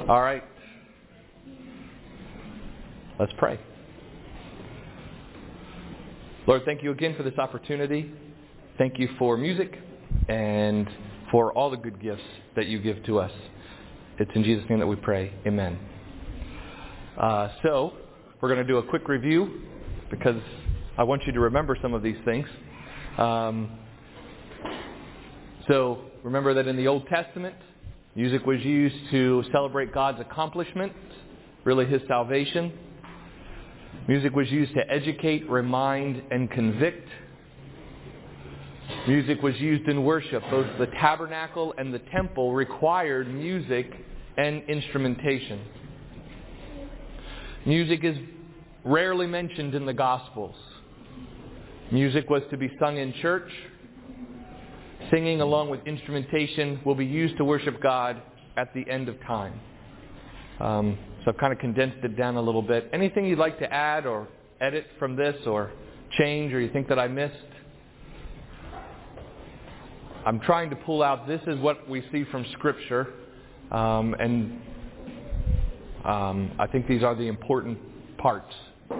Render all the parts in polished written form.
All right. Let's pray. Lord, thank you again for this opportunity. Thank you for music and for all the good gifts that you give to us. It's in Jesus' name that we pray. Amen. So, we're going to do a quick review because I want you to remember some of these things. So, remember that in the Old Testament, music was used to celebrate God's accomplishment, really His salvation. Music was used to educate, remind, and convict. Music was used in worship. Both the tabernacle and the temple required music and instrumentation. Music is rarely mentioned in the Gospels. Music was to be sung in church. Singing along with instrumentation will be used to worship God at the end of time. So I've kind of condensed it down a little bit. Anything you'd like to add or edit from this or change or you think that I missed? I'm trying to pull out, this is what we see from Scripture. And I think these are the important parts.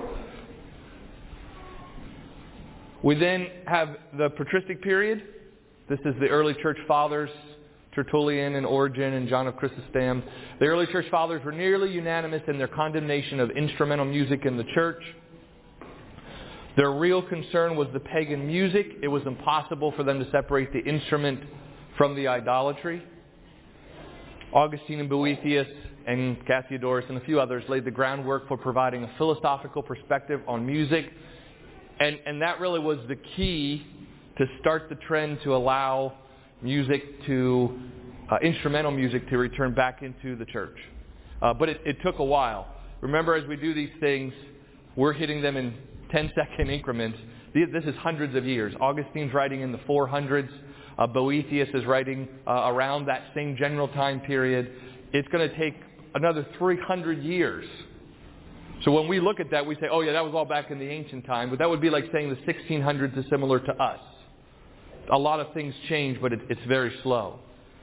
We then have the patristic period. This is the early church fathers, Tertullian and Origen and John of Chrysostom. The early church fathers were nearly unanimous in their condemnation of instrumental music in the church. Their real concern was the pagan music. It was impossible for them to separate the instrument from the idolatry. Augustine and Boethius and Cassiodorus and a few others laid the groundwork for providing a philosophical perspective on music. And that really was the key to start the trend to allow music to, instrumental music to return back into the church. But it took a while. Remember, as we do these things, we're hitting them in 10-second increments. This is hundreds of years. Augustine's writing in the 400s. Boethius is writing around that same general time period. It's going to take another 300 years. So when we look at that, we say, oh yeah, that was all back in the ancient time. But that would be like saying the 1600s is similar to us. A lot of things change, but it's very slow.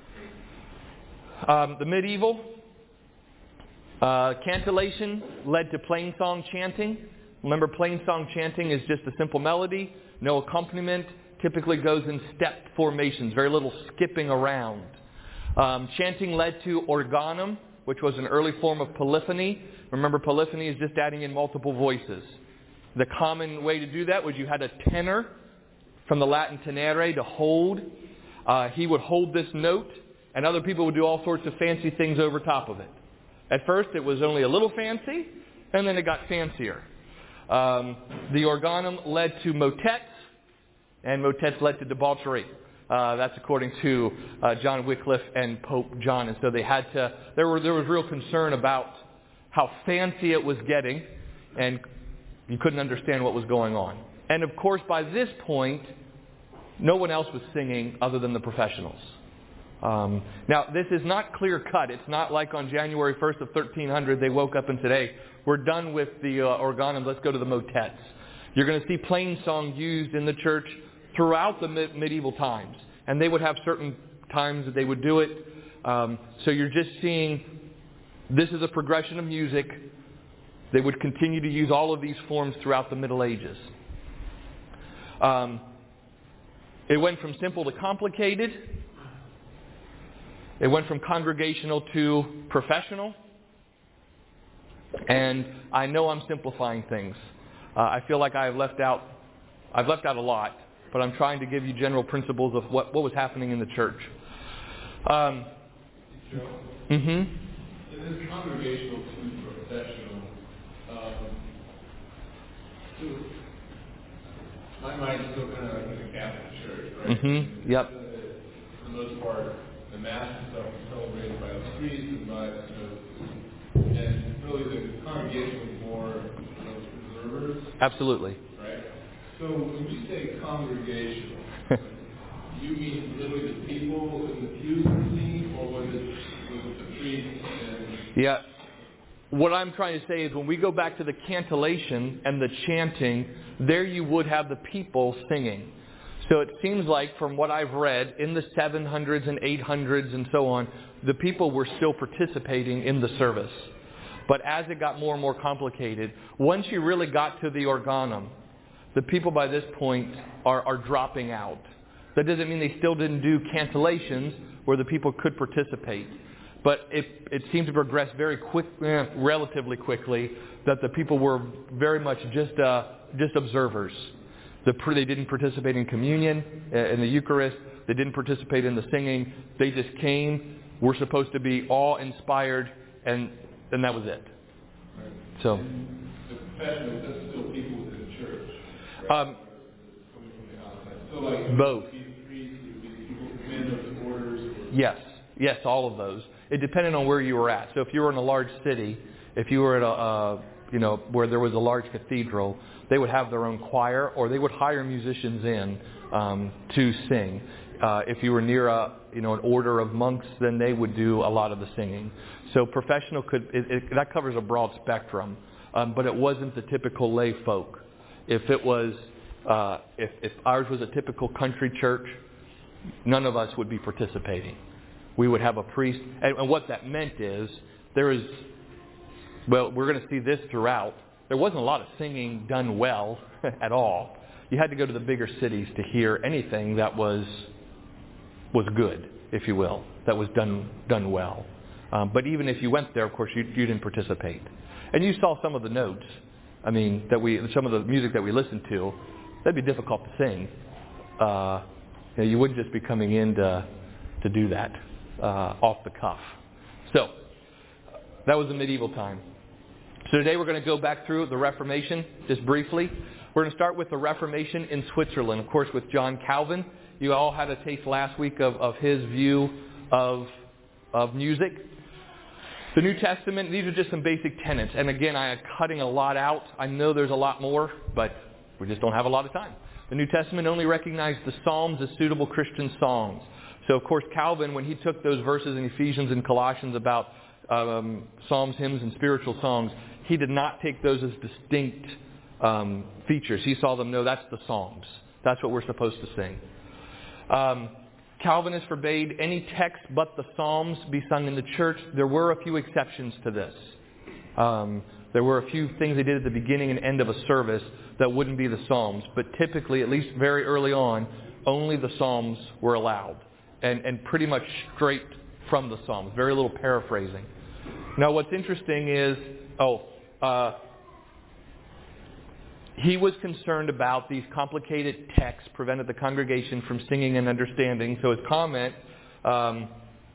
The medieval cantillation led to plainsong chanting. Remember, plainsong chanting is just a simple melody, no accompaniment, typically goes in step formations, very little skipping around. Chanting led to organum, which was an early form of polyphony. Remember, polyphony is just adding in multiple voices. The common way to do that was you had a tenor, from the Latin tenere, to hold. He would hold this note, and other people would do all sorts of fancy things over top of it. At first, it was only a little fancy, and then it got fancier. The organum led to motets, and motets led to debauchery. That's according to John Wycliffe and Pope John. And so they had to. There was real concern about how fancy it was getting, and you couldn't understand what was going on. And of course, by this point, no one else was singing other than the professionals. Now, this is not clear cut. It's not like on January 1st of 1300 they woke up and said, hey, we're done with the organum, let's go to the motets. You're going to see plain song used in the church throughout the medieval times. And they would have certain times that they would do it. So you're just seeing this is a progression of music. They would continue to use all of these forms throughout the Middle Ages. It went from simple to complicated. It went from congregational to professional. And I know I'm simplifying things. I feel like I've left out a lot, but I'm trying to give you general principles of what was happening in the church. Joe? It is congregational to professional. My mind is still kind of like in the Catholic Church, right? Yep. For the most part, the Mass and stuff is celebrated by the priests and by and really the congregation is more observers. Absolutely. Right? So when you say congregational, do you mean literally the people in the pews singing, or was it the priests and... Yeah. What I'm trying to say is when we go back to the cantillation and the chanting, there you would have the people singing. So it seems like from what I've read, in the 700s and 800s and so on, the people were still participating in the service. But as it got more and more complicated, once you really got to the organum, the people by this point are dropping out. That doesn't mean they still didn't do cantillations where the people could participate. But it seemed to progress very relatively quickly, that the people were very much just observers. They didn't participate in communion, in the Eucharist. They didn't participate in the singing. They just came, were supposed to be awe-inspired, and that was it. Right. So, the professionals, that's still people within the church. Right? Coming from the outside. So like both. Priests, people, men of the orders. Yes, all of those. It depended on where you were at. So if you were in a large city, if you were at where there was a large cathedral, they would have their own choir, or they would hire musicians in to sing. If you were near an order of monks, then they would do a lot of the singing. So professional that covers a broad spectrum, but it wasn't the typical lay folk. If it was, if ours was a typical country church, none of us would be participating. We would have a priest, and what that meant is we're going to see this throughout. There wasn't a lot of singing done well at all. You had to go to the bigger cities to hear anything that was good, if you will, that was done well. But even if you went there, of course, you didn't participate. And you saw some of the notes. I mean, some of the music that we listened to, that'd be difficult to sing. You wouldn't just be coming in to do that off the cuff. So that was the medieval time. So today we're going to go back through the Reformation just briefly. We're going to start with the Reformation in Switzerland, of course, with John Calvin. You all had a taste last week of his view of music. The New Testament, these are just some basic tenets. And again, I am cutting a lot out. I know there's a lot more, but we just don't have a lot of time. The New Testament only recognized the Psalms as suitable Christian songs. So, of course, Calvin, when he took those verses in Ephesians and Colossians about psalms, hymns, and spiritual songs, he did not take those as distinct features. He saw them, no, that's the Psalms. That's what we're supposed to sing. Calvinists forbade any text but the Psalms be sung in the church. There were a few exceptions to this. There were a few things they did at the beginning and end of a service that wouldn't be the Psalms. But typically, at least very early on, only the Psalms were allowed. And pretty much straight from the Psalms. Very little paraphrasing. Now what's interesting is, he was concerned about these complicated texts prevented the congregation from singing and understanding. So his comment, I'm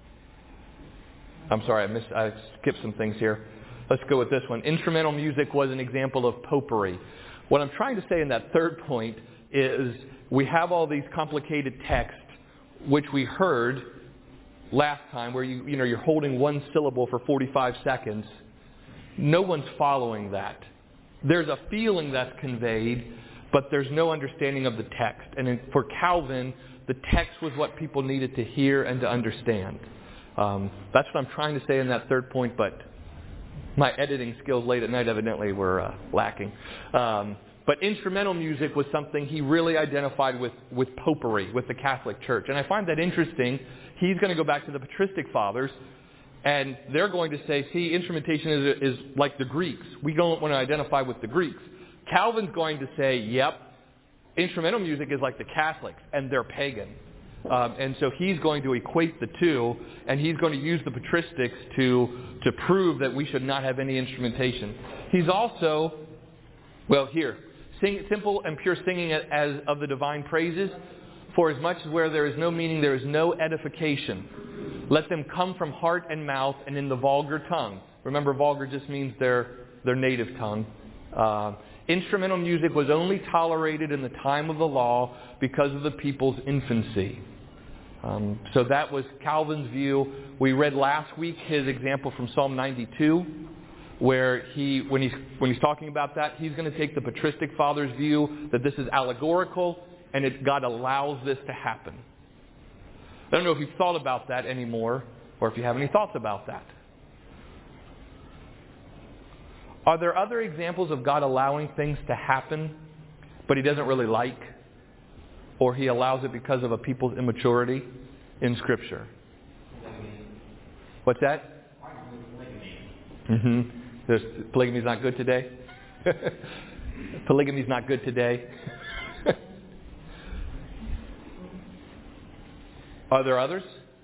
sorry, I skipped some things here. Let's go with this one. Instrumental music was an example of popery. What I'm trying to say in that third point is we have all these complicated texts, which we heard last time, where you're holding one syllable for 45 seconds. No one's following that. There's a feeling that's conveyed, but there's no understanding of the text. And for Calvin, the text was what people needed to hear and to understand. That's what I'm trying to say in that third point, but my editing skills late at night evidently were lacking. But instrumental music was something he really identified with popery, with the Catholic Church. And I find that interesting. He's going to go back to the patristic fathers, and they're going to say, see, instrumentation is like the Greeks. We don't want to identify with the Greeks. Calvin's going to say, yep, instrumental music is like the Catholics, and they're pagan. And so he's going to equate the two, and he's going to use the patristics to prove that we should not have any instrumentation. He's also, simple and pure singing as of the divine praises, for as much as where there is no meaning, there is no edification. Let them come from heart and mouth and in the vulgar tongue. Remember, vulgar just means their native tongue. Instrumental music was only tolerated in the time of the law because of the people's infancy. So that was Calvin's view. We read last week his example from Psalm 92, where when he's talking about that, he's going to take the patristic father's view that this is allegorical and God allows this to happen. I don't know if you've thought about that anymore, or if you have any thoughts about that. Are there other examples of God allowing things to happen, but He doesn't really like? or he allows it because of a people's immaturity in Scripture? What's that? Polygamy's not good today? Polygamy's not good today. Are there others?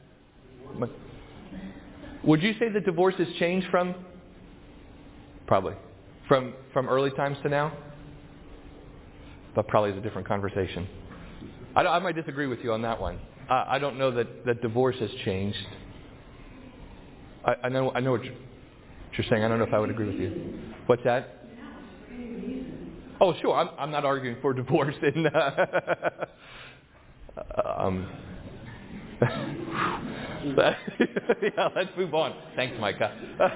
Would you say that divorce has changed from? Probably. From early times to now? But probably is a different conversation. I might disagree with you on that one. I don't know that divorce has changed. I know what you're saying. I don't know if I would agree with you. What's that? Oh, sure. I'm not arguing for divorce. Yeah, let's move on. Thanks, Micah.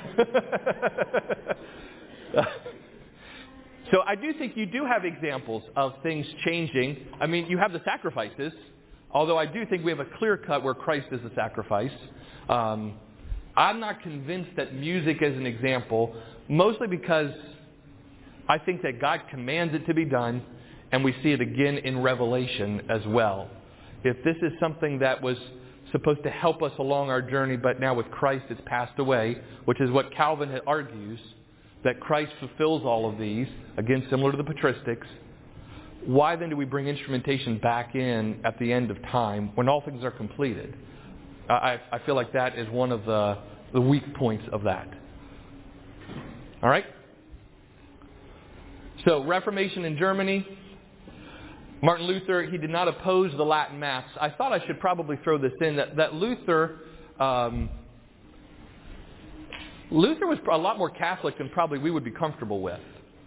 So I do think you do have examples of things changing. I mean, you have the sacrifices, although I do think we have a clear cut where Christ is the sacrifice. I'm not convinced that music is an example, mostly because I think that God commands it to be done, and we see it again in Revelation as well. If this is something that was supposed to help us along our journey, but now with Christ it's passed away, which is what Calvin argues, that Christ fulfills all of these, again similar to the patristics, why then do we bring instrumentation back in at the end of time when all things are completed? I feel like that is one of the weak points of that. All right? So, Reformation in Germany. Martin Luther, he did not oppose the Latin Mass. I thought I should probably throw this in, that Luther was a lot more Catholic than probably we would be comfortable with.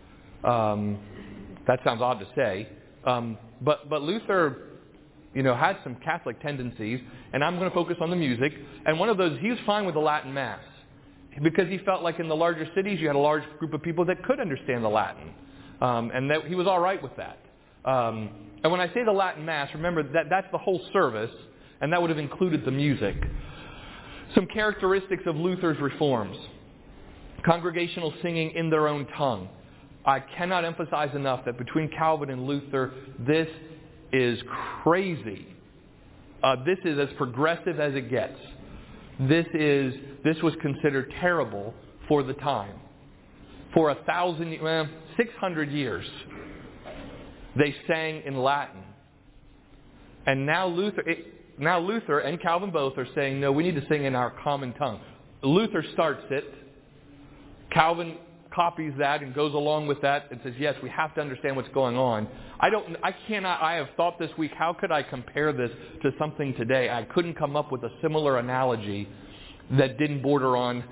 That sounds odd to say. But Luther, had some Catholic tendencies, and I'm going to focus on the music. And one of those, he was fine with the Latin Mass, because he felt like in the larger cities you had a large group of people that could understand the Latin. And that he was all right with that. And when I say the Latin Mass, remember that that's the whole service, and that would have included the music. Some characteristics of Luther's reforms. Congregational singing in their own tongue. I cannot emphasize enough that between Calvin and Luther, this is crazy. This is as progressive as it gets. This was considered terrible for the time. For 600 years, they sang in Latin. And now Luther and Calvin both are saying, no, we need to sing in our common tongue. Luther starts it. Calvin copies that and goes along with that and says, yes, we have to understand what's going on. I have thought this week, how could I compare this to something today? I couldn't come up with a similar analogy that didn't border on,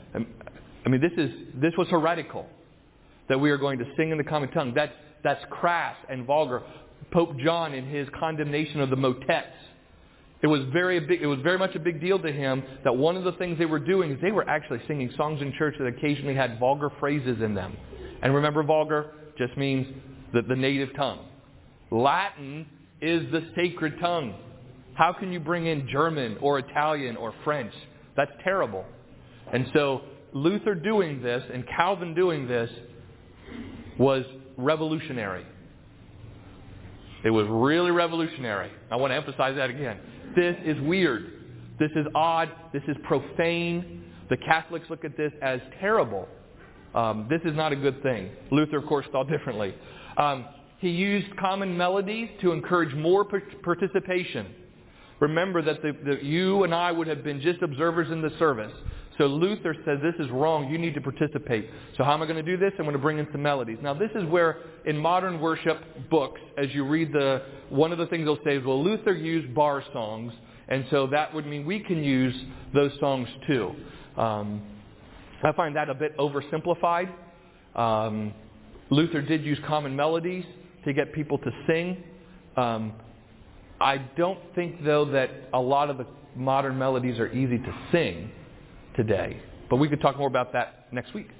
this was heretical, that we are going to sing in the common tongue. That's crass and vulgar. Pope John, in his condemnation of the motets, it was very much a big deal to him that one of the things they were doing is they were actually singing songs in church that occasionally had vulgar phrases in them. And remember, vulgar just means the native tongue. Latin is the sacred tongue. How can you bring in German or Italian or French? That's terrible. And so Luther doing this and Calvin doing this was revolutionary. It was really revolutionary. I want to emphasize that again. This is weird. This is odd. This is profane. The Catholics look at this as terrible. This is not a good thing. Luther, of course, thought differently. He used common melodies to encourage more participation. Remember that you and I would have been just observers in the service. So Luther says, this is wrong. You need to participate. So how am I going to do this? I'm going to bring in some melodies. Now, this is where in modern worship books, as you read one of the things they'll say is, well, Luther used bar songs, and so that would mean we can use those songs too. I find that a bit oversimplified. Luther did use common melodies to get people to sing. I don't think, though, that a lot of the modern melodies are easy to sing today. But we could talk more about that next week.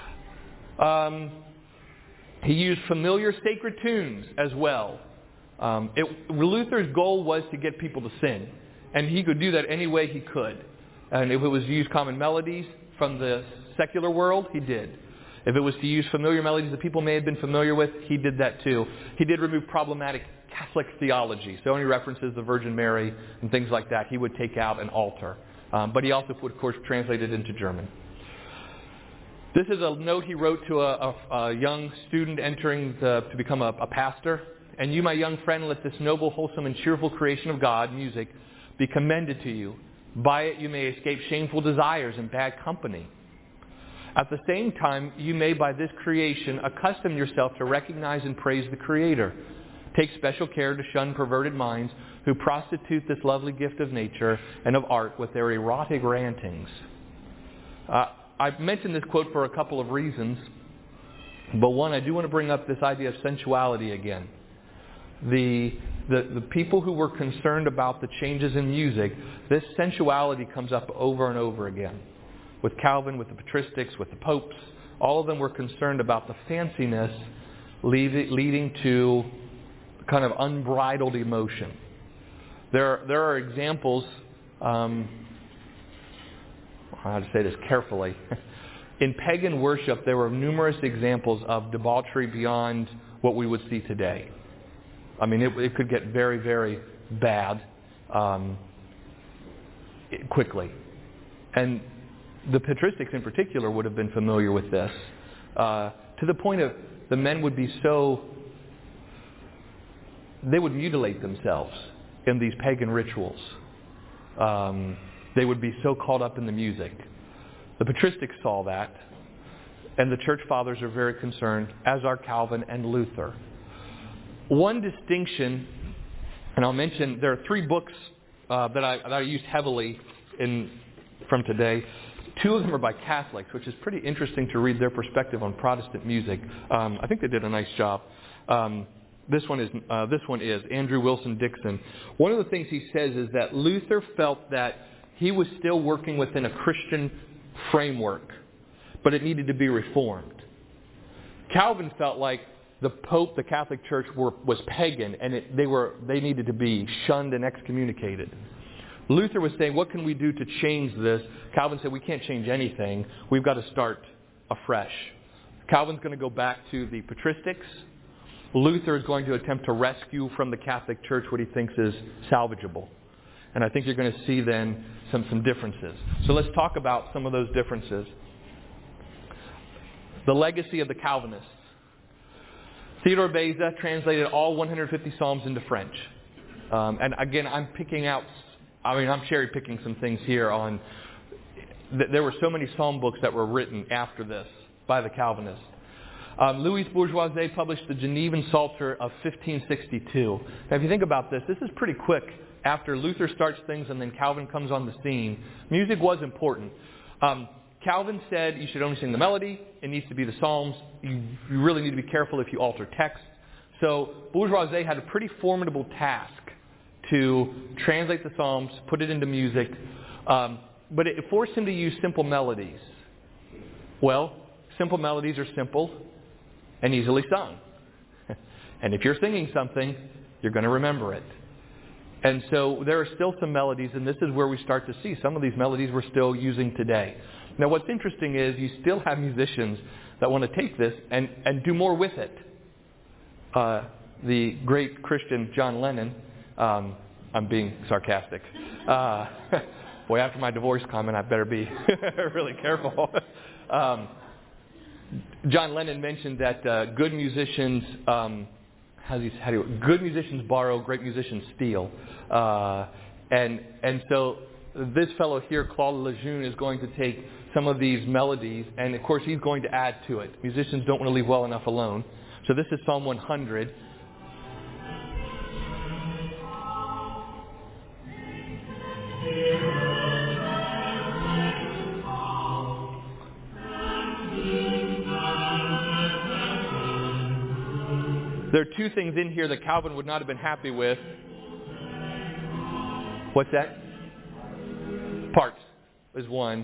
He used familiar sacred tunes as well. Luther's goal was to get people to sing. And he could do that any way he could. And if it was to use common melodies from the secular world, he did. If it was to use familiar melodies that people may have been familiar with, he did that too. He did remove problematic Catholic theology. So any references to the Virgin Mary and things like that, he would take out and alter. But he also would, of course, translate it into German. This is a note he wrote to a young student entering to become a pastor. And you, my young friend, let this noble, wholesome, and cheerful creation of God, music, be commended to you. By it you may escape shameful desires and bad company. At the same time, you may, by this creation, accustom yourself to recognize and praise the Creator. Take special care to shun perverted minds who prostitute this lovely gift of nature and of art with their erotic rantings. I've mentioned this quote for a couple of reasons. But one, I do want to bring up this idea of sensuality again. The people who were concerned about the changes in music, this sensuality comes up over and over again. With Calvin, with the patristics, with the popes, all of them were concerned about the fanciness leading to kind of unbridled emotion. There are examples, how to say this carefully. In pagan worship, there were numerous examples of debauchery beyond what we would see today. I mean, it could get very, very bad quickly. And the patristics in particular would have been familiar with this. To the point of the men would be they would mutilate themselves in these pagan rituals. They would be so caught up in the music. The patristics saw that. And the church fathers are very concerned, as are Calvin and Luther. One distinction, and I'll mention, there are 3 books that I use heavily from today. 2 of them are by Catholics, which is pretty interesting to read their perspective on Protestant music. I think they did a nice job. This one is Andrew Wilson Dixon. One of the things he says is that Luther felt that he was still working within a Christian framework, but it needed to be reformed. Calvin felt like the Pope, the Catholic Church, was pagan, and they needed to be shunned and excommunicated. Luther was saying, what can we do to change this? Calvin said, we can't change anything. We've got to start afresh. Calvin's going to go back to the patristics. Luther is going to attempt to rescue from the Catholic Church what he thinks is salvageable. And I think you're going to see then some differences. So let's talk about some of those differences. The legacy of the Calvinists. Theodore Beza translated all 150 Psalms into French. And again, I'm cherry picking some things here on... There were so many psalm books that were written after this by the Calvinists. Louis Bourgeois published the Genevan Psalter of 1562. Now if you think about this is pretty quick after Luther starts things and then Calvin comes on the scene. Music was important. Calvin said you should only sing the melody. It needs to be the Psalms. You really need to be careful if you alter text. So Bourgeois had a pretty formidable task to translate the Psalms, put it into music, but it forced him to use simple melodies. Well, simple melodies are simple and easily sung. And if you're singing something, you're going to remember it. And so there are still some melodies, and this is where we start to see some of these melodies we're still using today. Now what's interesting is you still have musicians that want to take this and do more with it. The great Christian John Lennon, I'm being sarcastic. Boy, after my divorce comment, I better be really careful. John Lennon mentioned that good musicians, good musicians borrow, great musicians steal. And so this fellow here, Claude Lejeune, is going to take some of these melodies, and of course he's going to add to it. Musicians don't want to leave well enough alone. So this is Psalm 100. There are 2 things in here that Calvin would not have been happy with. What's that? Parts is one.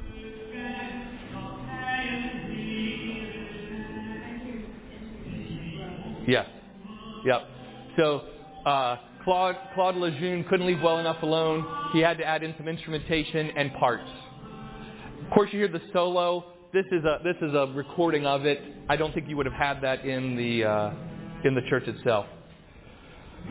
Yes. Yep. So Claude Lejeune couldn't leave well enough alone. He had to add in some instrumentation and parts. Of course, you hear the solo. This is a recording of it. I don't think you would have had that in the church itself.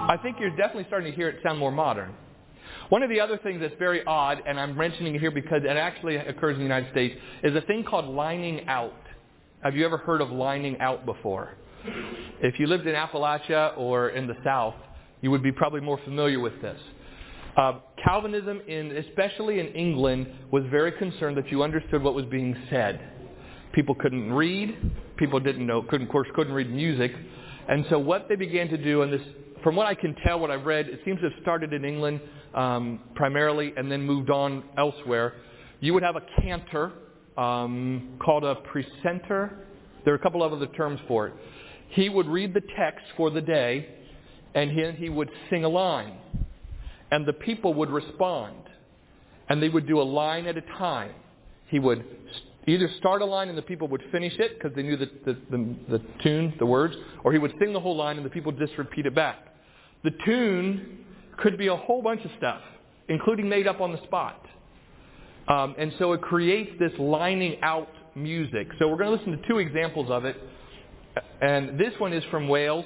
I think you're definitely starting to hear it sound more modern. One of the other things that's very odd, and I'm mentioning it here because it actually occurs in the United States, is a thing called lining out. Have you ever heard of lining out before? If you lived in Appalachia or in the South, you would be probably more familiar with this. Calvinism, especially in England, was very concerned that you understood what was being said. People couldn't read. People couldn't read music. And so what they began to do, and this, from what I can tell, what I've read, it seems to have started in England primarily and then moved on elsewhere. You would have a cantor called a precentor. There are a couple of other terms for it. He would read the text for the day, and he would sing a line. And the people would respond. And they would do a line at a time. He would either start a line and the people would finish it because they knew the tune, the words, or he would sing the whole line and the people just repeat it back. The tune could be a whole bunch of stuff, including made up on the spot. And so it creates this lining out music. So we're going to listen to two examples of it. And this one is from Wales.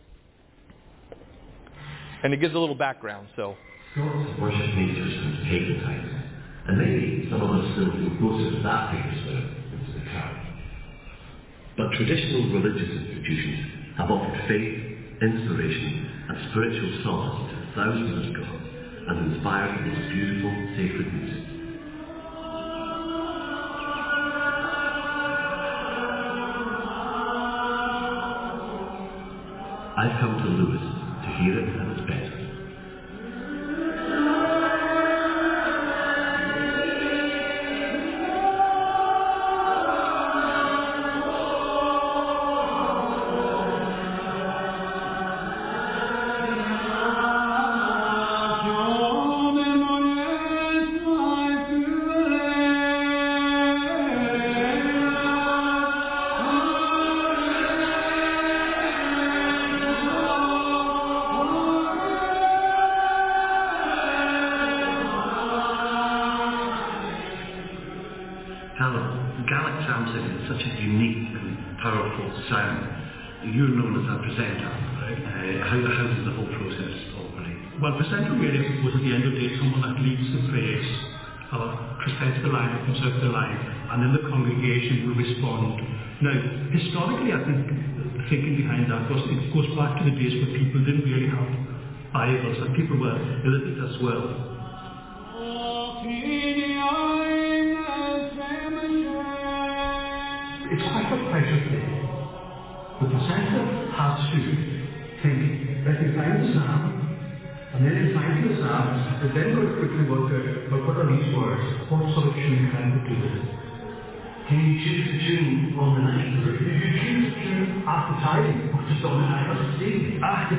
And it gives a little background. So Scots worship nature since pagan times, and maybe some of us still feel closer to that pagan spirit than to the cow. But traditional religious institutions have offered faith, inspiration, and spiritual solace to thousands of Scots and inspired the most beautiful, sacred music. I've come to Lewis to hear it at its best. Gaelic psalm singing is such a unique and powerful sound. You're known as a presenter. How does the whole process operate? Well, presenter really, I suppose, at the end of the day, someone that leads the praise, presents the line, or comes out the line, and then the congregation will respond. Now, historically, I think the thinking behind that it goes back to the days where people didn't really have Bibles, and people were illiterate as well. It's quite a pleasure thing. The presenter has to think, let me find the psalm, and then in finding the psalm, and then go quickly work out, but what are these words? What sort of tune can we do with it? Can you choose the tune on the night? Do you choose the tune at the time, or just on the night of the day? At the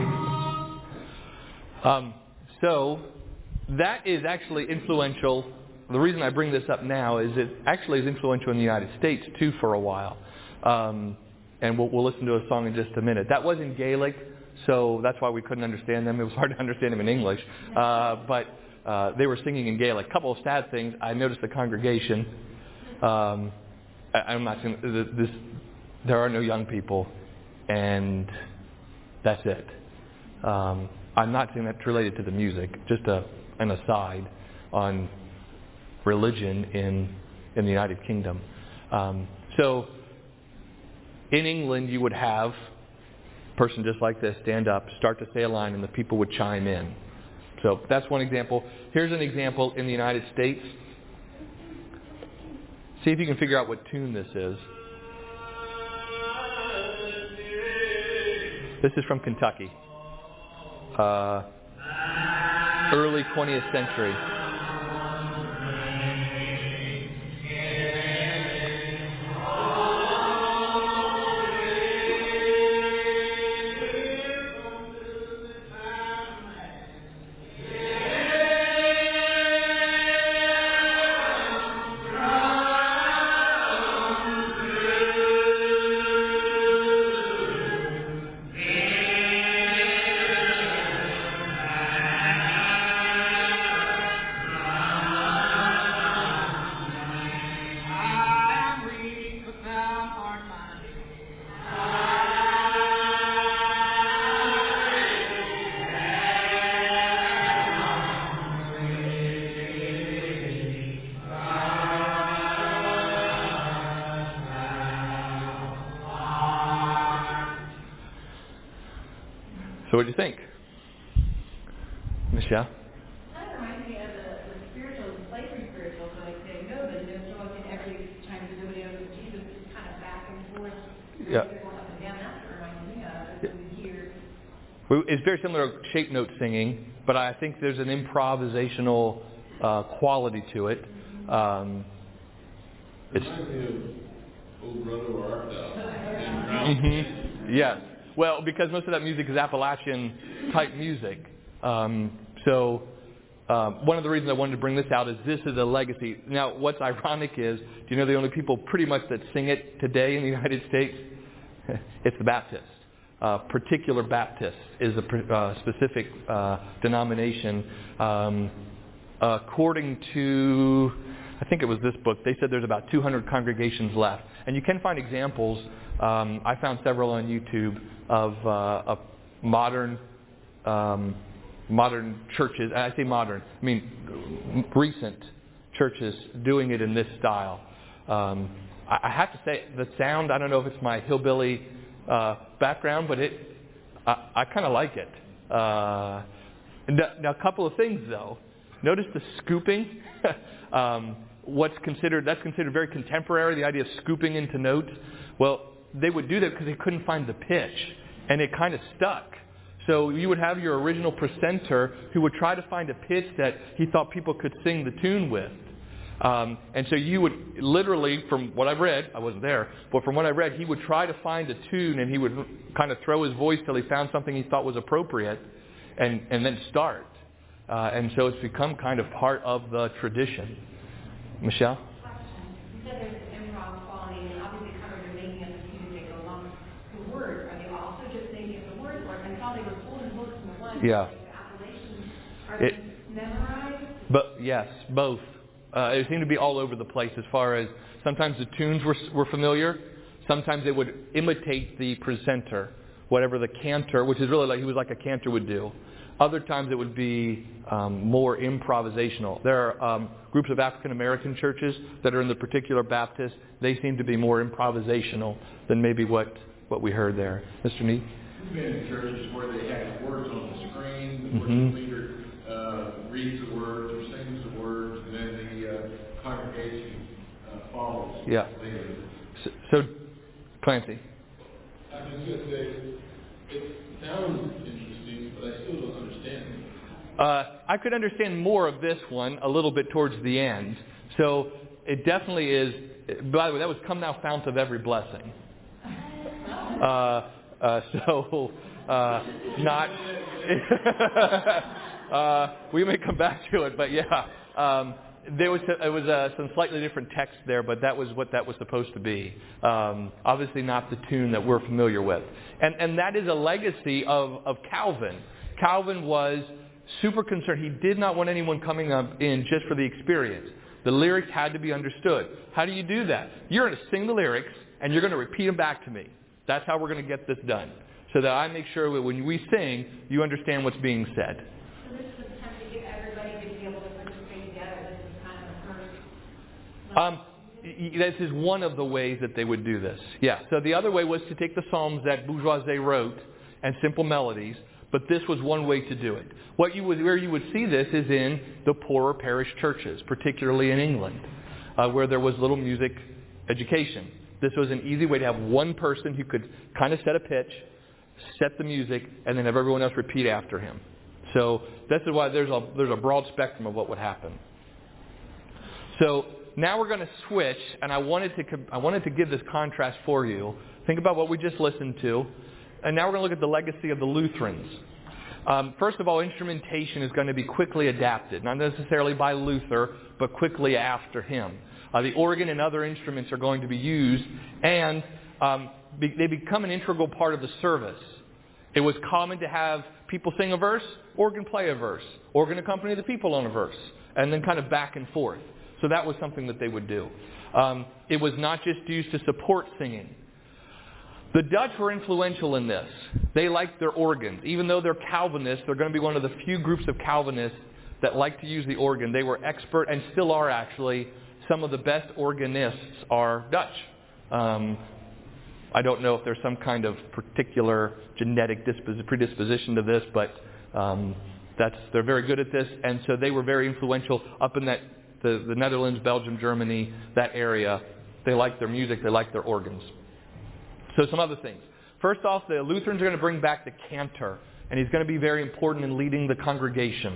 time. So, that is actually influential. The reason I bring this up now is it actually is influential in the United States too for a while. And we'll listen to a song in just a minute. That was in Gaelic, so that's why we couldn't understand them. It was hard to understand them in English. But they were singing in Gaelic. A couple of sad things. I noticed the congregation. I'm not saying this. There are no young people, and that's it. I'm not saying that's related to the music. Just an aside on religion in the United Kingdom. So in England, you would have a person just like this stand up, start to say a line, and the people would chime in. So that's one example. Here's an example in the United States. See if you can figure out what tune this is. This is from Kentucky. Early 20th century. So what do you think? Michelle? That reminds me of the spirituals, slavery spirituals, like they know that they're throwing in every time nobody knows Jesus is kind of back and forth. Yeah. They're going up and down. That's what it reminds me of. As we hear. It's very similar to shape note singing, but I think there's an improvisational quality to it. It reminds me of Old Brother Where Art Thou? Mm-hmm. Yes. Well, because most of that music is Appalachian type music. So one of the reasons I wanted to bring this out is this is a legacy. Now, what's ironic is, do you know the only people pretty much that sing it today in the United States? It's the Baptists. Particular Baptist is a specific denomination. According to, I think it was this book, they said there's about 200 congregations left. And you can find examples. I found several on YouTube of modern churches. I say modern, I mean recent churches doing it in this style. I have to say, the sound, I don't know if it's my hillbilly background, but I kind of like it. Now, a couple of things, though. Notice the scooping. That's considered very contemporary, the idea of scooping into notes. Well, they would do that because they couldn't find the pitch, and it kind of stuck. So you would have your original presenter who would try to find a pitch that he thought people could sing the tune with. And so you would literally, from what I've read, I wasn't there, but from what I read, he would try to find a tune and he would kind of throw his voice till he found something he thought was appropriate and then start. And so it's become kind of part of the tradition. Michelle? You said there's an improv quality, and obviously kind of making up the music along the words. Are they also just making up the words? Or I saw they were pulling books from the one. Yeah. Like the appellations. Are they memorized? But yes, both. It seemed to be all over the place as far as sometimes the tunes were familiar. Sometimes they would imitate the presenter, whatever the cantor, which is really like he was like a cantor would do. Other times it would be more improvisational. There are groups of African American churches that are in the particular Baptist. They seem to be more improvisational than maybe what we heard there. Mr. Neat? We've been in churches where they have words on the screen. The worship leader reads the words or sings the words, and then the congregation follows. Yeah. So, Clancy? I was going to say, it sounds interesting, but I still don't understand it. I could understand more of this one a little bit towards the end. So it definitely is. By the way, that was "Come Thou Fount of Every Blessing." Not. We may come back to it, but yeah, there was some slightly different text there, but that was what that was supposed to be. Obviously, not the tune that we're familiar with, and that is a legacy of Calvin. Calvin was super concerned. He did not want anyone coming up in just for the experience. The lyrics had to be understood. How do you do that? You're going to sing the lyrics, and you're going to repeat them back to me. That's how we're going to get this done. So that I make sure that when we sing, you understand what's being said. So this is an attempt to get everybody to be able to participate together. This is kind of the first. This is one of the ways that they would do this. Yeah. So the other way was to take the Psalms that Bourgeoisie wrote and simple melodies, but this was one way to do it. Where you would see this is in the poorer parish churches, particularly in England, where there was little music education. This was an easy way to have one person who could kind of set a pitch, set the music, and then have everyone else repeat after him. So this is why there's a broad spectrum of what would happen. So now we're going to switch, and I wanted to give this contrast for you. Think about what we just listened to, and now we're going to look at the legacy of the Lutherans. First of all, instrumentation is going to be quickly adapted, not necessarily by Luther, but quickly after him. The organ and other instruments are going to be used, and they become an integral part of the service. It was common to have people sing a verse, organ play a verse, organ accompany the people on a verse, and then kind of back and forth. So that was something that they would do. It was not just used to support singing. The Dutch were influential in this. They liked their organs. Even though they're Calvinists, they're going to be one of the few groups of Calvinists that like to use the organ. They were expert, and still are actually. Some of the best organists are Dutch. I don't know if there's some kind of particular genetic predisposition to this, but they're very good at this. And so they were very influential up in the Netherlands, Belgium, Germany, that area. They like their music. They like their organs. So some other things. First off, the Lutherans are going to bring back the cantor, and he's going to be very important in leading the congregation.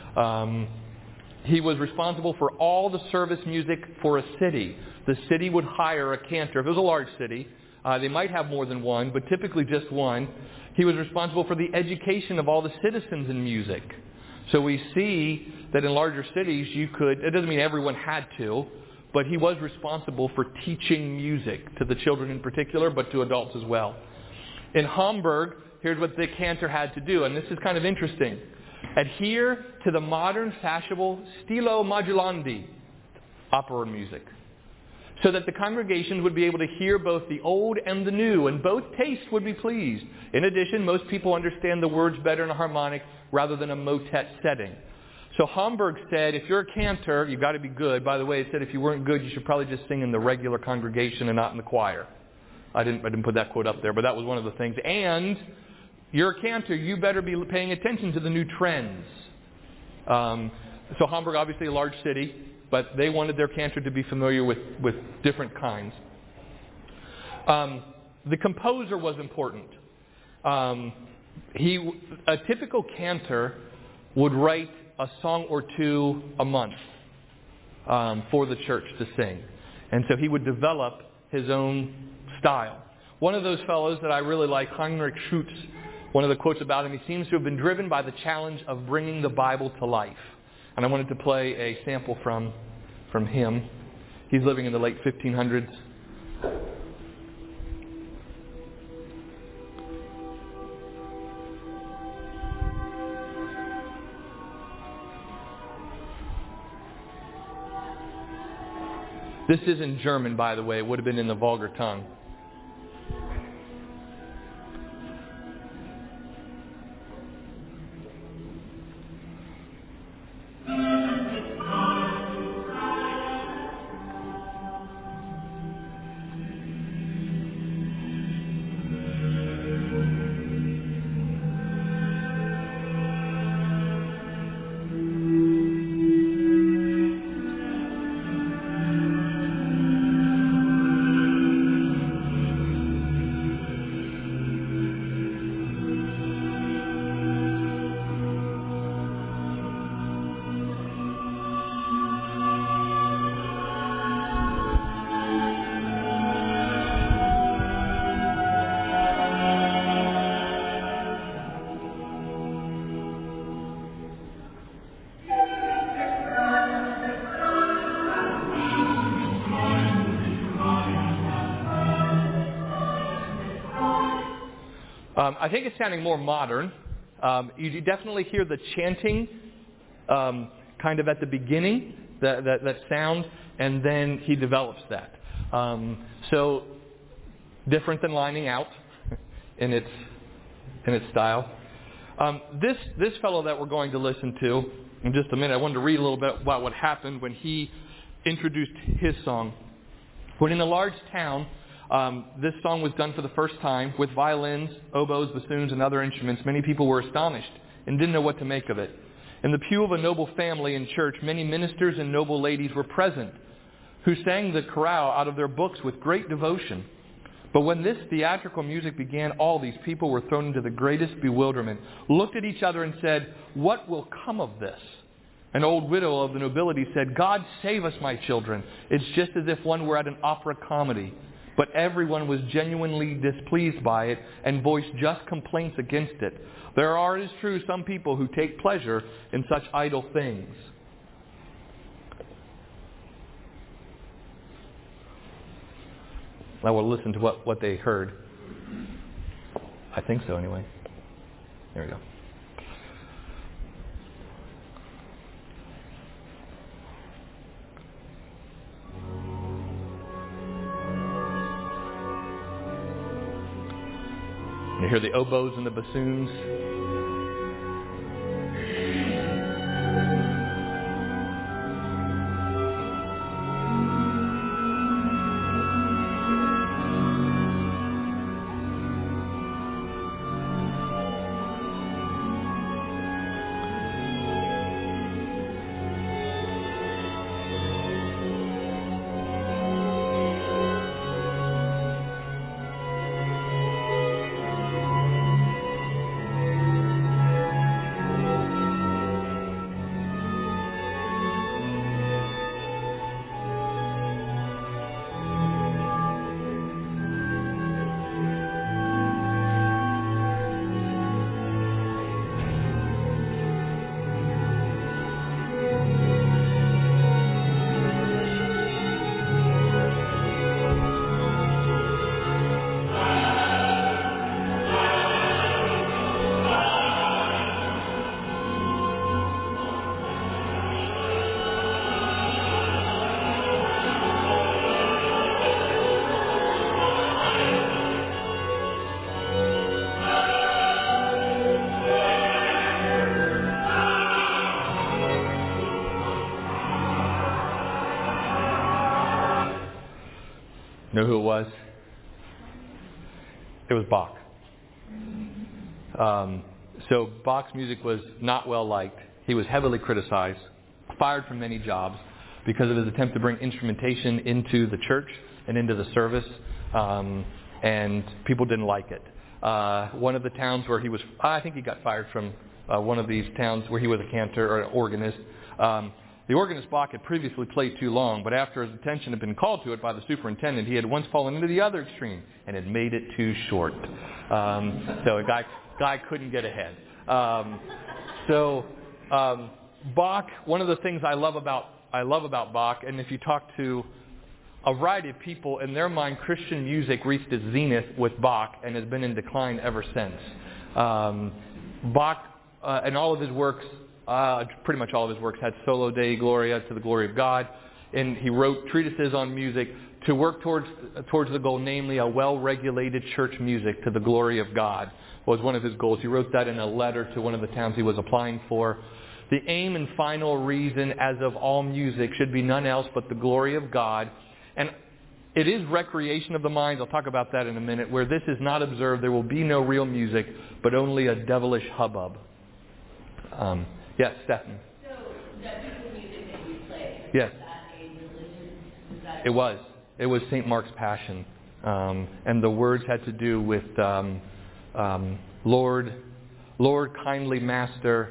He was responsible for all the service music for a city. The city would hire a cantor. If it was a large city, they might have more than one, but typically just one. He was responsible for the education of all the citizens in music. So we see that in larger cities it doesn't mean everyone had to, but he was responsible for teaching music to the children in particular, but to adults as well. In Hamburg, here's what the cantor had to do, and this is kind of interesting. Adhere to the modern fashionable stilo modulandi opera music, so that the congregations would be able to hear both the old and the new, and both tastes would be pleased. In addition, most people understand the words better in a harmonic rather than a motet setting. So Hamburg said, if you're a cantor, you've got to be good. By the way, it said if you weren't good, you should probably just sing in the regular congregation and not in the choir. I didn't put that quote up there, but that was one of the things. And you're a cantor, you better be paying attention to the new trends. So Hamburg, obviously a large city, but they wanted their cantor to be familiar with different kinds. The composer was important. A typical cantor would write a song or two a month for the church to sing. And so he would develop his own style. One of those fellows that I really like, Heinrich Schütz, one of the quotes about him, he seems to have been driven by the challenge of bringing the Bible to life. And I wanted to play a sample from him. He's living in the late 1500s. This is in German, by the way. It would have been in the vulgar tongue. I think it's sounding more modern. You definitely hear the chanting kind of at the beginning, that sound, and then he develops that. So different than lining out in its style. This fellow that we're going to listen to in just a minute, I wanted to read a little bit about what happened when he introduced his song. When in a large town, this song was done for the first time with violins, oboes, bassoons, and other instruments. Many people were astonished and didn't know what to make of it. In the pew of a noble family in church, many ministers and noble ladies were present, who sang the chorale out of their books with great devotion. But when this theatrical music began, all these people were thrown into the greatest bewilderment, looked at each other and said, "What will come of this?" An old widow of the nobility said, "God save us, my children. It's just as if one were at an opera comedy." But everyone was genuinely displeased by it and voiced just complaints against it. There are, it is true, some people who take pleasure in such idle things. I will listen to what they heard. I think so, anyway. There we go. You hear the oboes and the bassoons. Know who it was? It was Bach. So Bach's music was not well liked. He was heavily criticized, fired from many jobs because of his attempt to bring instrumentation into the church and into the service, and people didn't like it. One of the towns where he was, I think he got fired from one of these towns where he was a cantor or an organist. The organist Bach had previously played too long, but after his attention had been called to it by the superintendent, he had once fallen into the other extreme and had made it too short. So a guy couldn't get ahead. Bach, one of the things I love about Bach, and if you talk to a variety of people, in their mind, Christian music reached its zenith with Bach and has been in decline ever since. Bach, and all of his works, pretty much all of his works, had Solo Dei Gloria, to the glory of God, and he wrote treatises on music to work towards the goal, namely a well-regulated church music to the glory of God was one of his goals. He wrote that in a letter to one of the towns he was applying for. The aim and final reason, as of all music, should be none else but the glory of God. And it is recreation of the mind. I'll talk about that in a minute. Where this is not observed, there will be no real music, but only a devilish hubbub. Yes, Stephen. So that piece of music that you played, yes. Was that a religion? Was that It was. It was St. Mark's Passion. And the words had to do with Lord, kindly Master.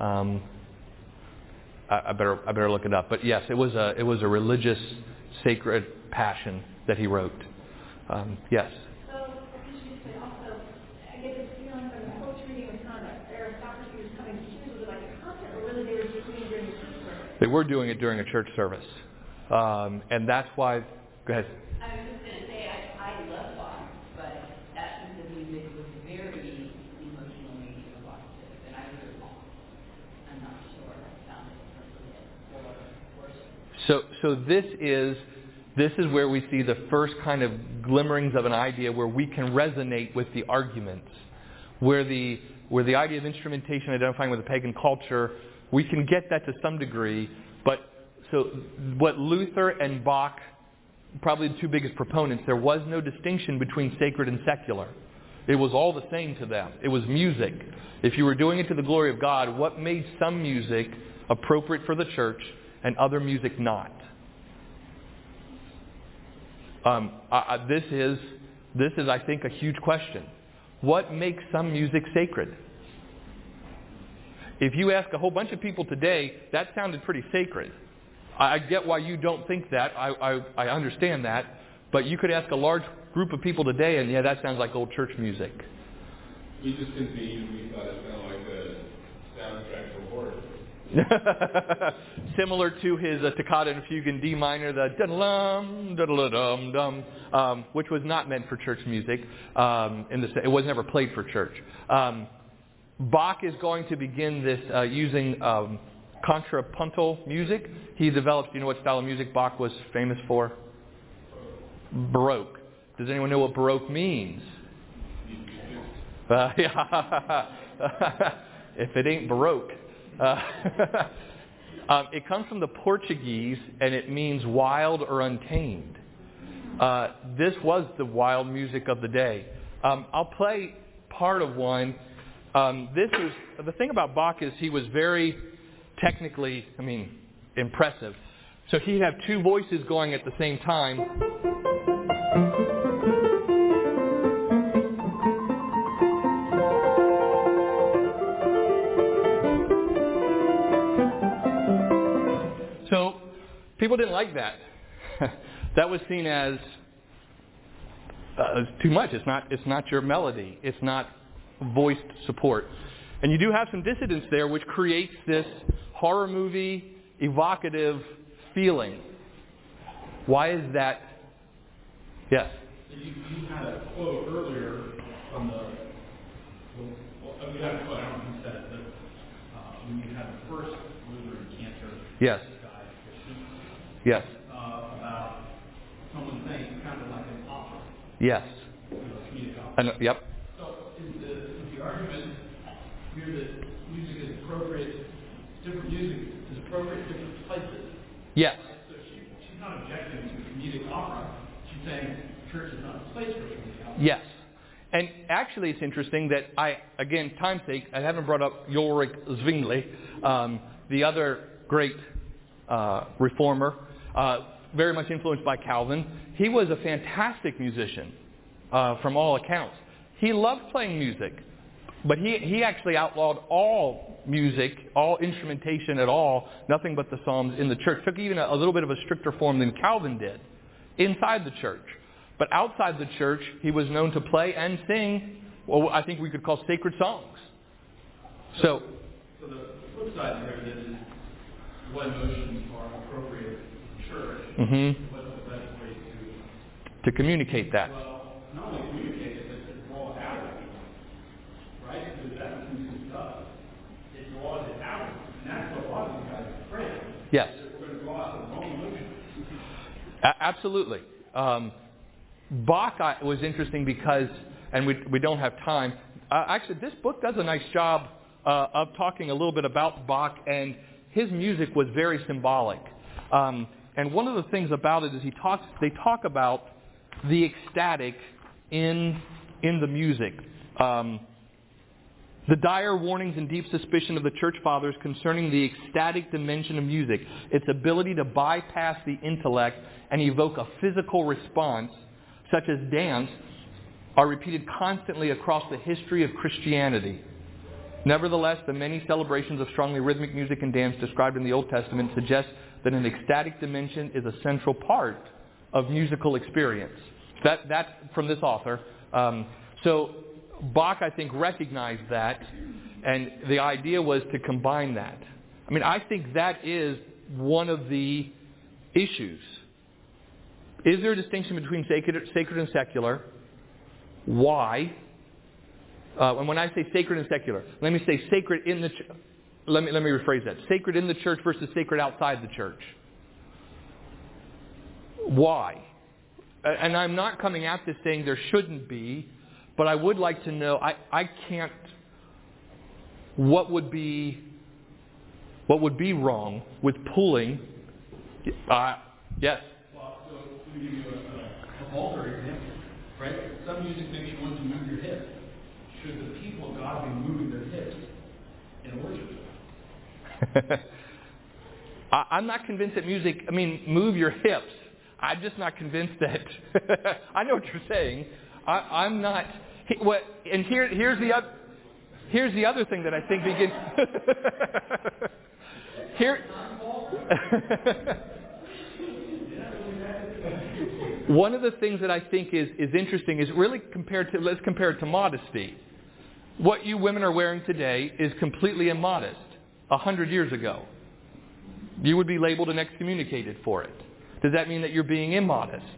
I better look it up. But yes, it was a religious, sacred passion that he wrote. Yes. So, interesting also, I get this feeling from the quotes reading with conduct. Aristocracy was coming to Jews, was it like a concert, or really they were just doing it during the church service? They were doing it during a church service. And that's why... Go ahead. I was just going to say, I love Bach, but that piece of music was very emotionally evocative, and I was wrong. I'm not sure I found it appropriate for worship. So this is where we see the first kind of glimmerings of an idea where we can resonate with the arguments, where the idea of instrumentation identifying with a pagan culture, we can get that to some degree. But so what Luther and Bach, probably the two biggest proponents, there was no distinction between sacred and secular. It was all the same to them. It was music. If you were doing it to the glory of God, what made some music appropriate for the church and other music not? This is, I think, a huge question. What makes some music sacred? If you ask a whole bunch of people today, that sounded pretty sacred. I get why you don't think that. I understand that. But you could ask a large group of people today, and yeah, that sounds like old church music. We just convened, we thought it sounded like a soundtrack for horror. Similar to his Toccata and Fugue in D minor, the da-da-lum, da-da-da-dum-dum, which was not meant for church music. It was never played for church. Bach is going to begin this using contrapuntal music. He developed, you know what style of music Bach was famous for? Baroque. Does anyone know what Baroque means? If it ain't Baroque. It comes from the Portuguese, and it means wild or untamed. This was the wild music of the day. I'll play part of one. The thing about Bach is he was very technically, impressive. So he'd have two voices going at the same time. So people didn't like that. That was seen as too much. It's not your melody. It's not voiced support. And you do have some dissidence there, which creates this horror movie evocative feeling. Why is that? Yes? You had a quote earlier from you had a quote, I don't know who said it, but when you had the first Lutheran cantor Yes. guy, Yes. about someone saying it's kind of like an opera, Yes. comedic opera. Yep. So is the argument here that music is appropriate, different music is appropriate in different places? Yes. So she's not objecting to comedic opera. She's saying church is not a place for musicality. Yes. And actually it's interesting that again, time's sake, I haven't brought up Ulrich Zwingli, the other great reformer, very much influenced by Calvin. He was a fantastic musician from all accounts. He loved playing music, but he actually outlawed all music, all instrumentation at all, nothing but the Psalms in the church. Took even a little bit of a stricter form than Calvin did inside the church. But outside the church, he was known to play and sing what I think we could call sacred songs. So the flip side there is what emotions are appropriate in church. Mm-hmm. What's the best way to communicate that? Well, not only communicate it, but to draw it out of it. Right? Because that's what music does. It draws it out. And that's what a lot of these guys are afraid of. Yes. We're going to draw out the wrong emotion. Absolutely. Bach was interesting because, and we don't have time, actually this book does a nice job of talking a little bit about Bach, and his music was very symbolic. And one of the things about it is they talk about the ecstatic in the music. The dire warnings and deep suspicion of the church fathers concerning the ecstatic dimension of music, its ability to bypass the intellect and evoke a physical response, such as dance, are repeated constantly across the history of Christianity. Nevertheless, the many celebrations of strongly rhythmic music and dance described in the Old Testament suggest that an ecstatic dimension is a central part of musical experience. That's from this author. So Bach, I think, recognized that, and the idea was to combine that. I mean, I think that is one of the issues. Is there a distinction between sacred and secular? Why? And when I say sacred and secular, let me say sacred in the let me rephrase that. Sacred in the church versus sacred outside the church. Why? And I'm not coming at this saying there shouldn't be, but I would like to know, I can't, what would be wrong with pulling, yes? Well, so let me give you a vulgar example, right? Some music makes you want to move your hips. Should the people of God be moving their hips in worship? I'm not convinced that music, move your hips. I'm just not convinced that, I know what you're saying. I'm not, and here's the other thing that I think begins, one of the things that I think is interesting is really let's compare it to modesty. What you women are wearing today is completely immodest. 100 years ago, you would be labeled and excommunicated for it. Does that mean that you're being immodest?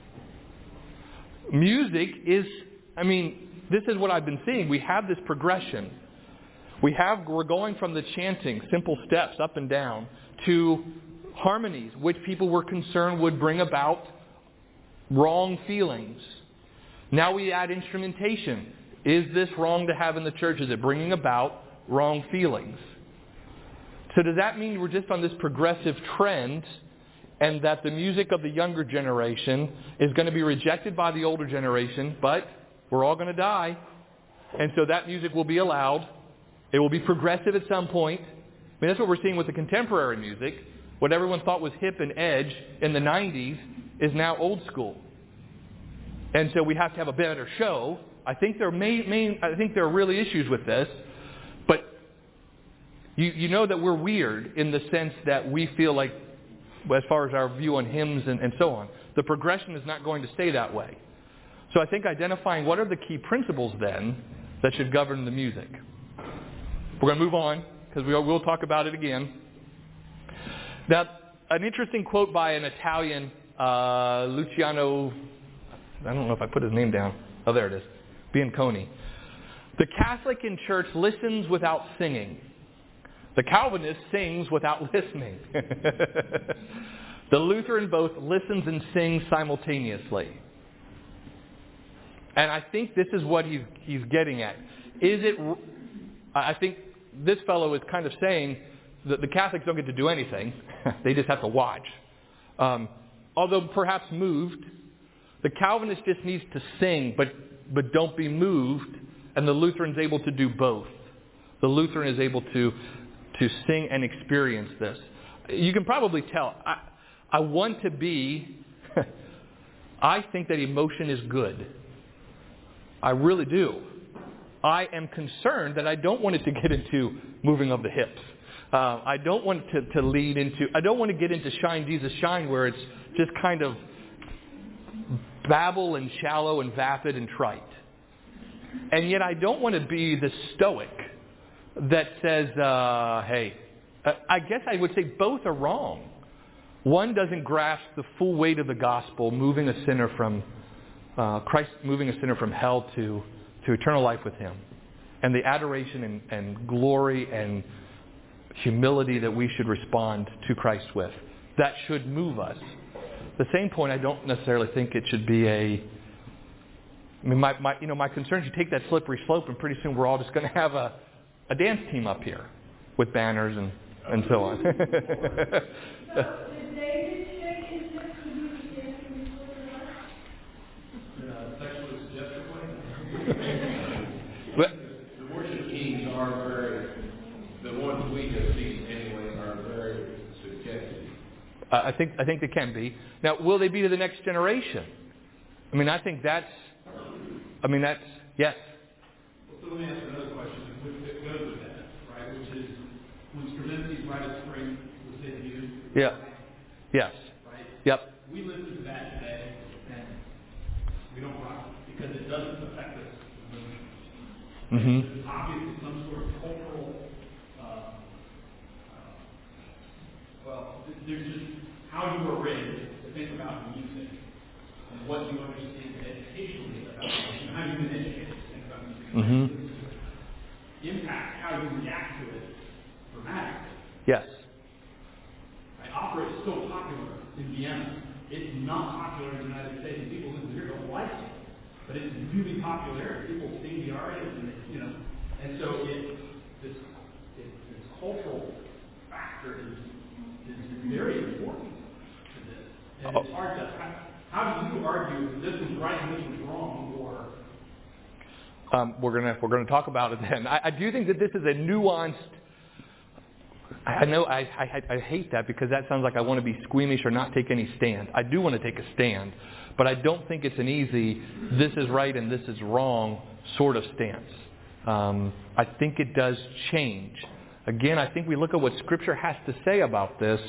Music is, this is what I've been seeing. We have this progression. We're going from the chanting, simple steps up and down, to harmonies, which people were concerned would bring about wrong feelings. Now we add instrumentation. Is this wrong to have in the church? Is it bringing about wrong feelings? So does that mean we're just on this progressive trend, and that the music of the younger generation is going to be rejected by the older generation, but we're all going to die, and so that music will be allowed? It will be progressive at some point. That's what we're seeing with the contemporary music. What everyone thought was hip and edge in the 90s is now old school. And so we have to have a better show. I think there are really issues with this, but you know that we're weird in the sense that we feel like, as far as our view on hymns and so on, the progression is not going to stay that way. So I think identifying what are the key principles then that should govern the music. We're going to move on because we'll talk about it again. Now, an interesting quote by an Italian, Luciano, I don't know if I put his name down. Oh, there it is. Bianconi. The Catholic in church listens without singing. The Calvinist sings without listening. The Lutheran both listens and sings simultaneously. And I think this is what he's getting at. I think this fellow is kind of saying that the Catholics don't get to do anything. They just have to watch. Although perhaps moved The Calvinist just needs to sing, but don't be moved, and the Lutheran's able to do both. The Lutheran is able to sing and experience this. You can probably tell. I want to be... I think that emotion is good. I really do. I am concerned that I don't want it to get into moving of the hips. I don't want to lead into... I don't want to get into Shine Jesus Shine, where it's just kind of babble and shallow and vapid and trite. And yet I don't want to be the stoic that says, hey, I guess I would say both are wrong. One doesn't grasp the full weight of the gospel, moving a sinner from Christ, moving a sinner from hell to eternal life with Him, and the adoration and glory and humility that we should respond to Christ with. That should move us. At the same point, I don't necessarily think it should be a... I mean, my concern is you take that slippery slope, and pretty soon we're all just going to have a dance team up here with banners and so on. So, did David shake his hips when he was dancing before the Lord? Sexually suggestively? The worship teams are the ones we have seen anyway, are very suggestive. I think they can be. Now, will they be to the next generation? I mean, I think that's... yes. So let me ask another question that goes with that, right? Which is, when Stravinsky's Rite of Spring was debuted, Yeah. Yes. right? Yep. We listen to that today, and we don't rock it because it doesn't affect us. Mm-hmm. There's obviously some sort of cultural, there's just how you were raised to think about music and what you understand educationally about music and how you've been educated to think about music. Mm-hmm. Impact how you react to it dramatically. Yes. Right? Opera is so popular in Vienna. It's not popular in the United States, and people who here don't like it. But it's really popular. People sing the arias, and so this cultural factor is very important to this. And it's hard to... How do you argue this was right and this was wrong, or... We're gonna talk about it then. I do think that this is a nuanced... I know I hate that because that sounds like I want to be squeamish or not take any stand. I do want to take a stand, but I don't think it's an easy this is right and this is wrong sort of stance. I think it does change. Again, I think we look at what Scripture has to say about this.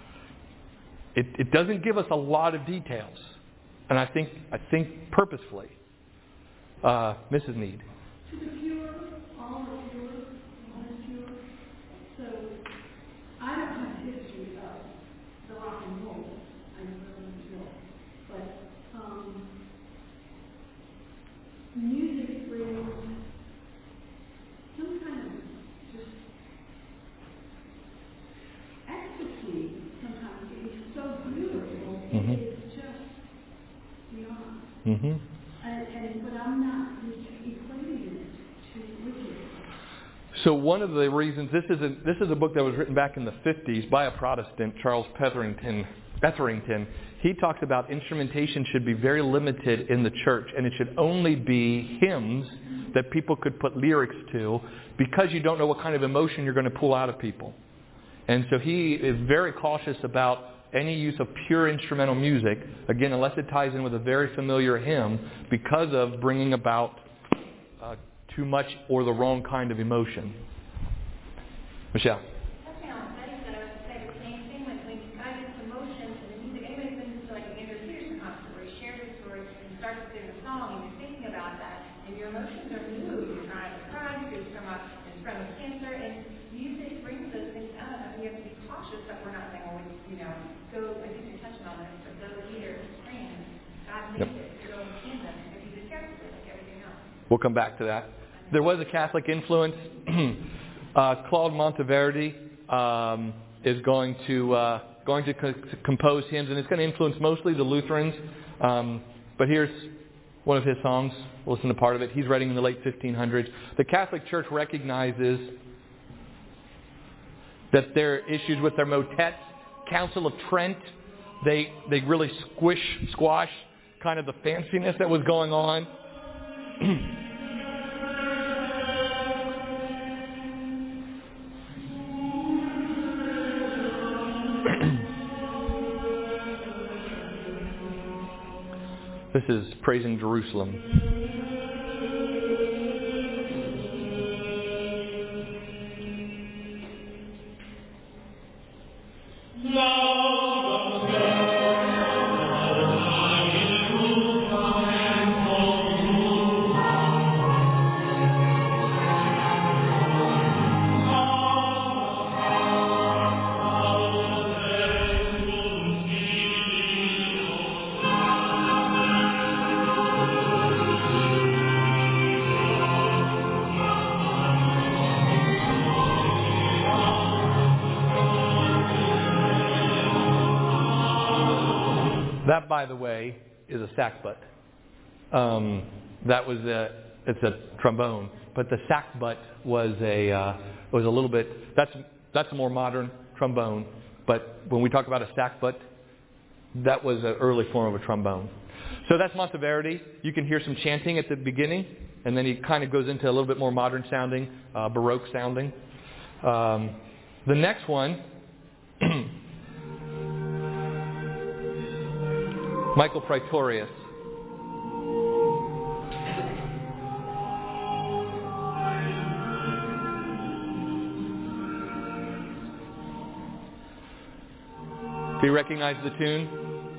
It doesn't give us a lot of details, and I think purposefully. Mrs. Need. To the pure, all are pure, all is pure. So, I don't have a history of the rock and roll. I really don't. But, music brings some kind of just ecstasy sometimes. It's so beautiful. Mm-hmm. It's just beyond. Mm-hmm. But I'm not equating it to wicked. So one of the reasons this is a book that was written back in the 50s by a Protestant, Charles Etherington. He talks about instrumentation should be very limited in the church, and it should only be hymns that people could put lyrics to, because you don't know what kind of emotion you're going to pull out of people. And so he is very cautious about any use of pure instrumental music, again, unless it ties in with a very familiar hymn, because of bringing about too much or the wrong kind of emotion. Michelle. That's kind of funny that I would say the same thing when God gets emotion to the music. Anybody's been to like an Andrew Peterson concert where he shares his story and starts to sing a song, and you're thinking about that, and your emotions are moved. You're trying to cry, you're from a cancer, and music brings those things out. And we have to be cautious that we're not saying, well, go, I think you're touching on this, but go here, praying. God made it. You're going to see them. If you be careful, like everything else. We'll come back to that. There was a Catholic influence. Claude Monteverdi is going to compose hymns, and it's going to influence mostly the Lutherans. But here's one of his songs. We'll listen to part of it. He's writing in the late 1500s. The Catholic Church recognizes that there are issues with their motets. Council of Trent, they really squash kind of the fanciness that was going on. This is Praising Jerusalem. That, by the way, is a sackbut. It's a trombone, but the sackbut was a little bit. That's a more modern trombone. But when we talk about a sackbut, that was an early form of a trombone. So that's Monteverdi. You can hear some chanting at the beginning, and then he kind of goes into a little bit more modern sounding, Baroque sounding. The next one. Michael Praetorius. Do you recognize the tune?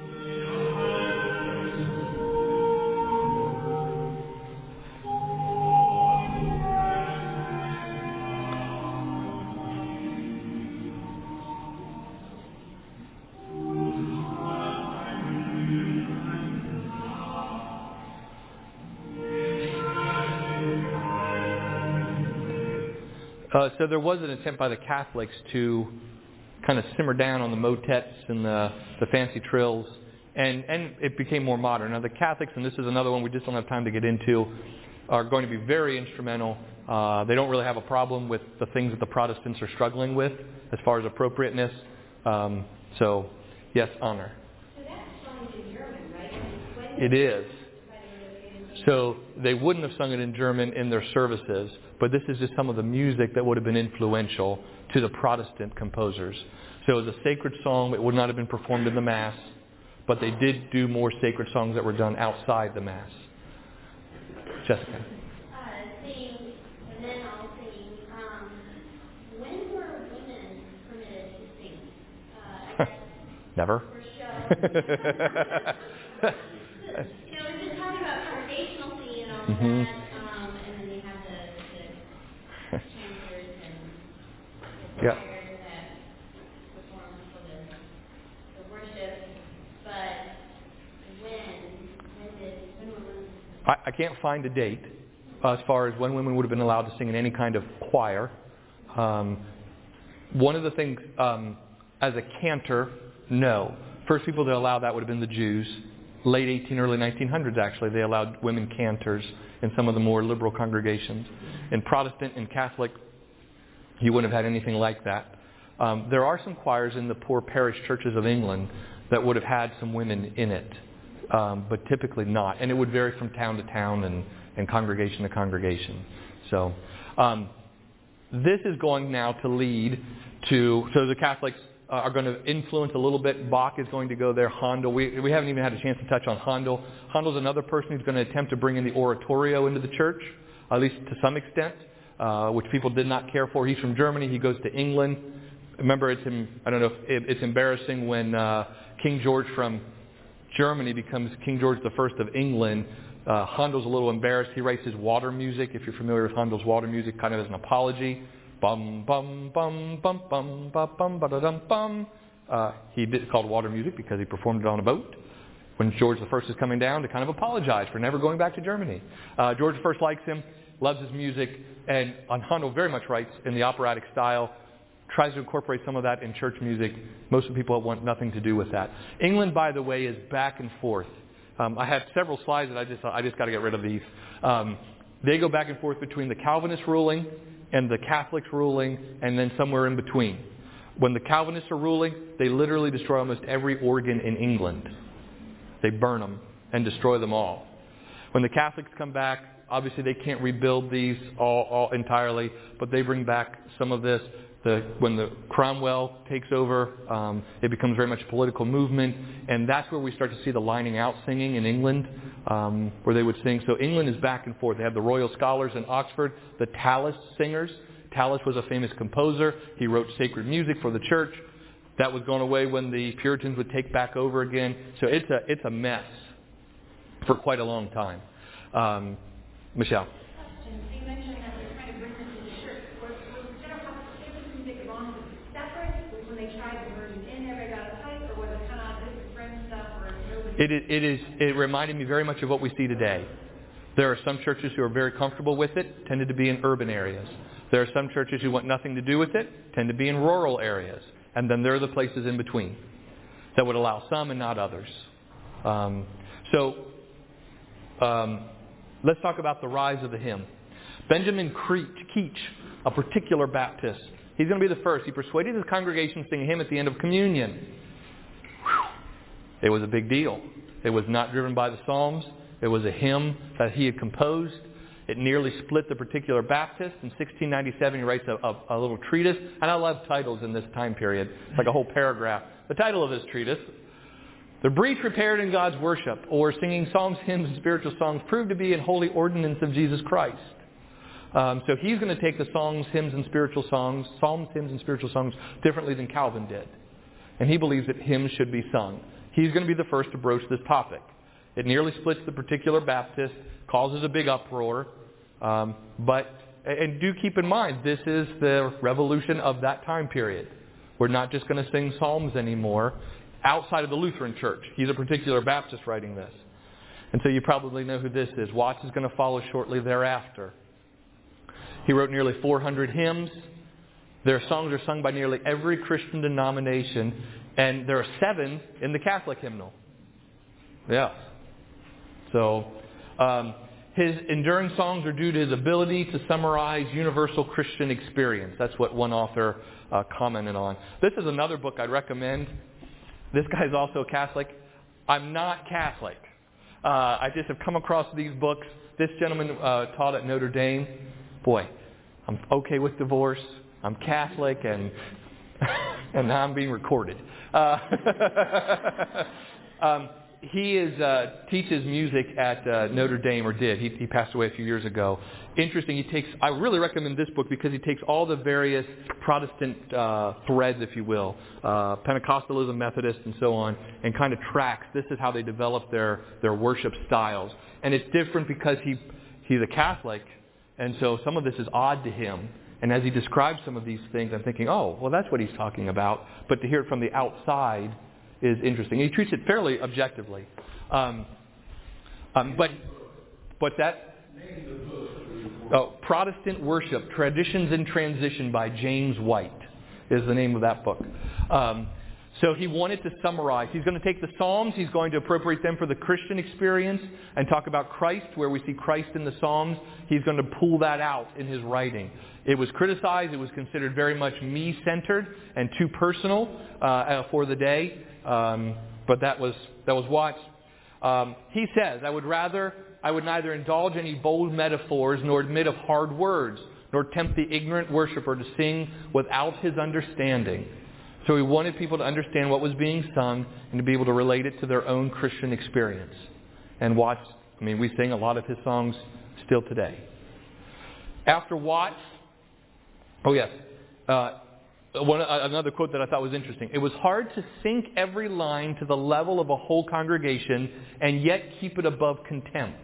So there was an attempt by the Catholics to kind of simmer down on the motets and the fancy trills, and it became more modern. Now the Catholics, and this is another one we just don't have time to get into, are going to be very instrumental. They don't really have a problem with the things that the Protestants are struggling with as far as appropriateness. So, yes, honor. So that's sung in German, right? It is. So they wouldn't have sung it in German in their services, but this is just some of the music that would have been influential to the Protestant composers. So it was a sacred song. It would not have been performed in the Mass, but they did do more sacred songs that were done outside the Mass. Jessica. Singing, and then I'll sing. When were women permitted to sing? I guess Never. for show. We've been talking about congregational singing and all of that, and then you have the chanters and the choirs that perform for the worship. But when were women? I can't find a date as far as when women would have been allowed to sing in any kind of choir. One of the things, as a cantor, no. First people to allow that would have been the Jews. Late 18, early 1900s, actually, they allowed women cantors in some of the more liberal congregations. In Protestant and Catholic, you wouldn't have had anything like that. There are some choirs in the poor parish churches of England that would have had some women in it, but typically not. And it would vary from town to town and congregation to congregation. So this is going now to lead to, so the Catholics are going to influence a little bit. Bach is going to go there. Handel. We haven't even had a chance to touch on Handel. Handel's another person who's going to attempt to bring in the oratorio into the church, at least to some extent, which people did not care for. He's from Germany. He goes to England. Remember, I don't know if it's embarrassing when King George from Germany becomes King George I of England. Handel's a little embarrassed. He writes his water music, if you're familiar with Handel's water music, kind of as an apology. Bum bum bum bum bum bum bum ba da dum bum. He did called water music because he performed it on a boat when George I is coming down to kind of apologize for never going back to Germany. George I likes him, loves his music, and Handel very much writes in the operatic style. Tries to incorporate some of that in church music. Most of the people want nothing to do with that. England, by the way, is back and forth. I have several slides that I just got to get rid of these. They go back and forth between the Calvinist ruling and the Catholics ruling, and then somewhere in between. When the Calvinists are ruling, they literally destroy almost every organ in England. They burn them. and destroy them all. When the Catholics come back, obviously they can't rebuild these all entirely, but they bring back some of this. When the Cromwell takes over, it becomes very much a political movement, and that's where we start to see the lining out singing in England, where they would sing. So England is back and forth. They have the Royal Scholars in Oxford, the Tallis singers. Tallis was a famous composer. He wrote sacred music for the church. That was going away when the Puritans would take back over again. So it's a mess for quite a long time. Michelle. Question. You mentioned that they're trying to bring this to the church. Was general Catholic music belong to separate? Was when they tried to merge it in, everybody got a pipe, or was it kind of this is friend stuff, or nobody? It reminded me very much of what we see today. There are some churches who are very comfortable with it, tended to be in urban areas. There are some churches who want nothing to do with it, tend to be in rural areas. And then there are the places in between that would allow some and not others. Let's talk about the rise of the hymn. Benjamin Keach, a particular Baptist, he's going to be the first. He persuaded his congregation to sing a hymn at the end of communion. It was a big deal. It was not driven by the Psalms. It was a hymn that he had composed. It nearly split the particular Baptist. In 1697, he writes a little treatise. And I love titles in this time period. It's like a whole paragraph. The title of this treatise, "The Breach Repaired in God's Worship, or Singing Psalms, Hymns, and Spiritual Songs, Proved to be an Holy Ordinance of Jesus Christ." So he's going to take the psalms, hymns, and spiritual songs, differently than Calvin did. And he believes that hymns should be sung. He's going to be the first to broach this topic. It nearly splits the particular Baptist, causes a big uproar. And do keep in mind, this is the revolution of that time period. We're not just going to sing psalms anymore outside of the Lutheran Church. He's a particular Baptist writing this. And so you probably know who this is. Watts is going to follow shortly thereafter. He wrote nearly 400 hymns. Their songs are sung by nearly every Christian denomination. And there are 7 in the Catholic hymnal. Yeah. So his enduring songs are due to his ability to summarize universal Christian experience. That's what one author commented on. This is another book I'd recommend. This guy's also a Catholic. I'm not Catholic. I just have come across these books. This gentleman taught at Notre Dame. Boy, I'm okay with divorce. I'm Catholic, and now I'm being recorded. He teaches music at Notre Dame, or did. He passed away a few years ago. Interesting. I really recommend this book because he takes all the various Protestant threads, if you will, Pentecostalism, Methodist, and so on, and kind of tracks. This is how they develop their worship styles. And it's different because he's a Catholic, and so some of this is odd to him. And as he describes some of these things, I'm thinking, oh, well, that's what he's talking about. But to hear it from the outside is interesting. He treats it fairly objectively. But what's that? Protestant Worship, Traditions in Transition by James White is the name of that book. So he wanted to summarize. He's going to take the Psalms, he's going to appropriate them for the Christian experience and talk about Christ, where we see Christ in the Psalms. He's going to pull that out in his writing. It was criticized. It was considered very much me-centered and too personal for the day. But that was Watts. He says, I would neither indulge any bold metaphors nor admit of hard words, nor tempt the ignorant worshiper to sing without his understanding. So he wanted people to understand what was being sung and to be able to relate it to their own Christian experience. And Watts, we sing a lot of his songs still today. After Watts, another quote that I thought was interesting. It was hard to sink every line to the level of a whole congregation and yet keep it above contempt.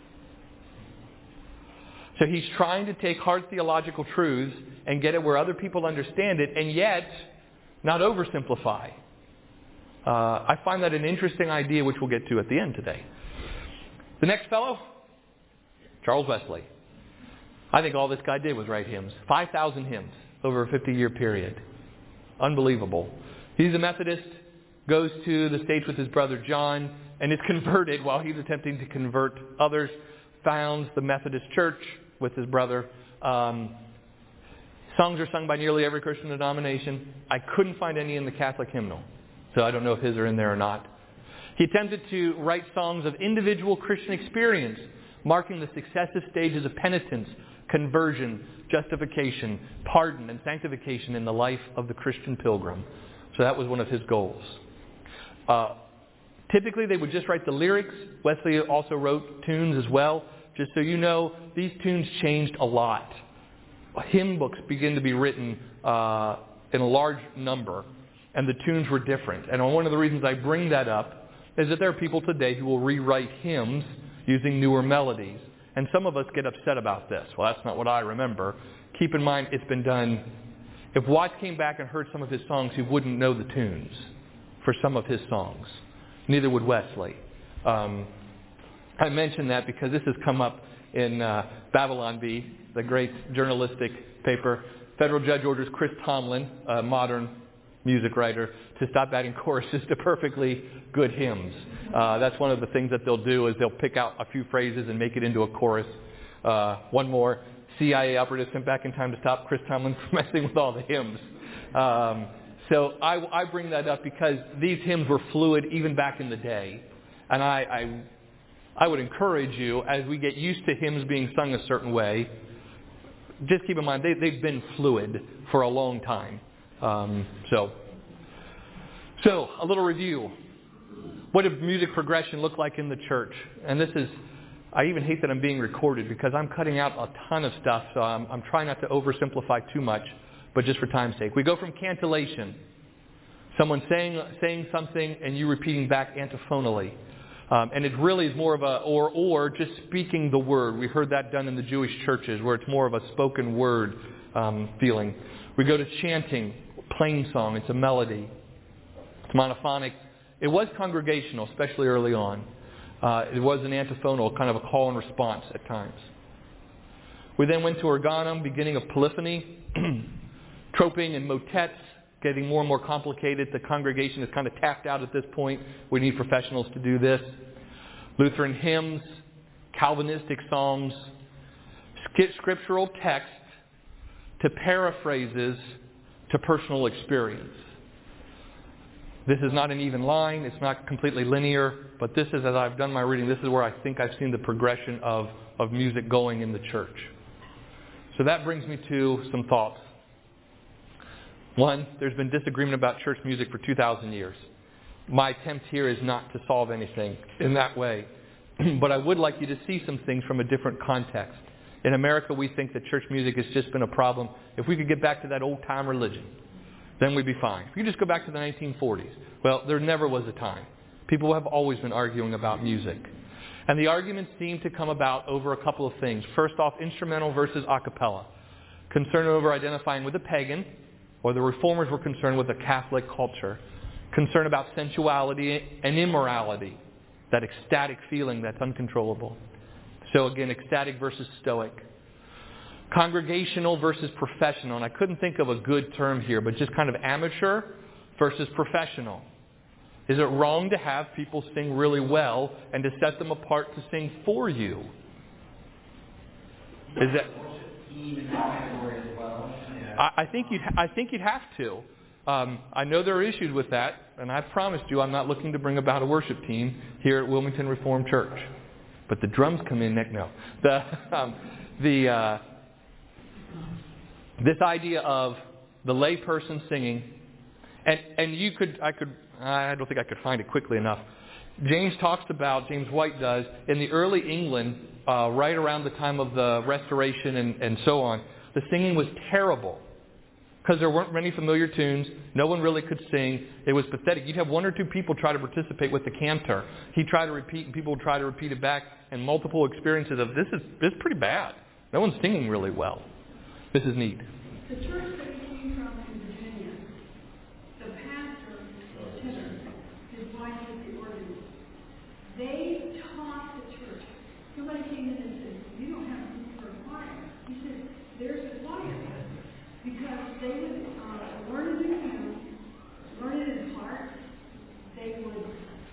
So he's trying to take hard theological truths and get it where other people understand it, and yet not oversimplify. I find that an interesting idea, which we'll get to at the end today. The next fellow, Charles Wesley. I think all this guy did was write hymns. 5,000 hymns over a 50-year period. Unbelievable. He's a Methodist, goes to the States with his brother John, and is converted while he's attempting to convert others. Founds the Methodist Church with his brother. Songs are sung by nearly every Christian denomination. I couldn't find any in the Catholic hymnal, so I don't know if his are in there or not. He attempted to write songs of individual Christian experience, marking the successive stages of penitence, conversion, justification, pardon, and sanctification in the life of the Christian pilgrim. So that was one of his goals. Typically, they would just write the lyrics. Wesley also wrote tunes as well. Just so you know, these tunes changed a lot. Hymn books began to be written in a large number, and the tunes were different. And one of the reasons I bring that up is that there are people today who will rewrite hymns using newer melodies. And some of us get upset about this. Well, that's not what I remember. Keep in mind, it's been done. If Watts came back and heard some of his songs, he wouldn't know the tunes for some of his songs. Neither would Wesley. I mention that because this has come up in Babylon Bee, the great journalistic paper. Federal judge orders Chris Tomlin, a modern music writer, to stop adding choruses to perfectly good hymns. That's one of the things that they'll do is they'll pick out a few phrases and make it into a chorus. One more. CIA operative sent back in time to stop Chris Tomlin from messing with all the hymns. So I bring that up because these hymns were fluid even back in the day. And I would encourage you, as we get used to hymns being sung a certain way, just keep in mind they've been fluid for a long time. So a little review. What did music progression look like in the church? And this is, I even hate that I'm being recorded because I'm cutting out a ton of stuff, so I'm trying not to oversimplify too much, but just for time's sake. We go from cantillation, someone saying something and you repeating back antiphonally. And it really is more of a or just speaking the word. We heard that done in the Jewish churches where it's more of a spoken word feeling. We go to chanting, plain song. It's a melody. It's monophonic. It was congregational, especially early on. It was an antiphonal, kind of a call and response at times. We then went to organum, beginning of polyphony, troping and motets, getting more and more complicated. The congregation is kind of tapped out at this point. We need professionals to do this. Lutheran hymns, Calvinistic psalms, scriptural text, to paraphrases, to personal experience. This is not an even line. It's not completely linear. But this is, as I've done my reading, this is where I think I've seen the progression of music going in the church. So that brings me to some thoughts. One, there's been disagreement about church music for 2,000 years. My attempt here is not to solve anything in that way. But I would like you to see some things from a different context. In America, we think that church music has just been a problem. If we could get back to that old-time religion, then we'd be fine. If you just go back to the 1940s, well, there never was a time. People have always been arguing about music. And the arguments seem to come about over a couple of things. First off, instrumental versus a cappella. Concern over identifying with a pagan, or the reformers were concerned with a Catholic culture. Concern about sensuality and immorality, that ecstatic feeling that's uncontrollable. So again, ecstatic versus stoic. Congregational versus professional. And I couldn't think of a good term here, but just kind of amateur versus professional. Is it wrong to have people sing really well and to set them apart to sing for you? Is that? I think you'd have to. I know there are issues with that, and I promised you I'm not looking to bring about a worship team here at Wilmington Reformed Church. But the drums come in next. No, this idea of the lay person singing, and I don't think I could find it quickly enough. James White does, in the early England, right around the time of the Restoration and so on, the singing was terrible. Because there weren't many familiar tunes. No one really could sing. It was pathetic. You'd have one or two people try to participate with the cantor. He'd try to repeat, and people would try to repeat it back. And multiple experiences of, this is pretty bad. No one's singing really well. This is neat. The church that we came from in Virginia, the pastor, tenor, his wife was the organist. They taught the church. Somebody came in and said, "You don't have room for a choir." He said, "There's a choir." Because they would learn it in hymns, learn it in heart. They would,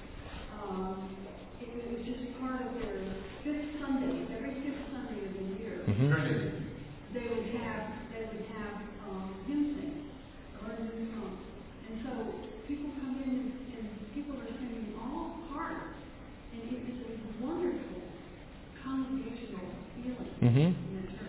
it was just part of their fifth Sunday, every fifth Sunday of the year. Mm-hmm. They would have in the church.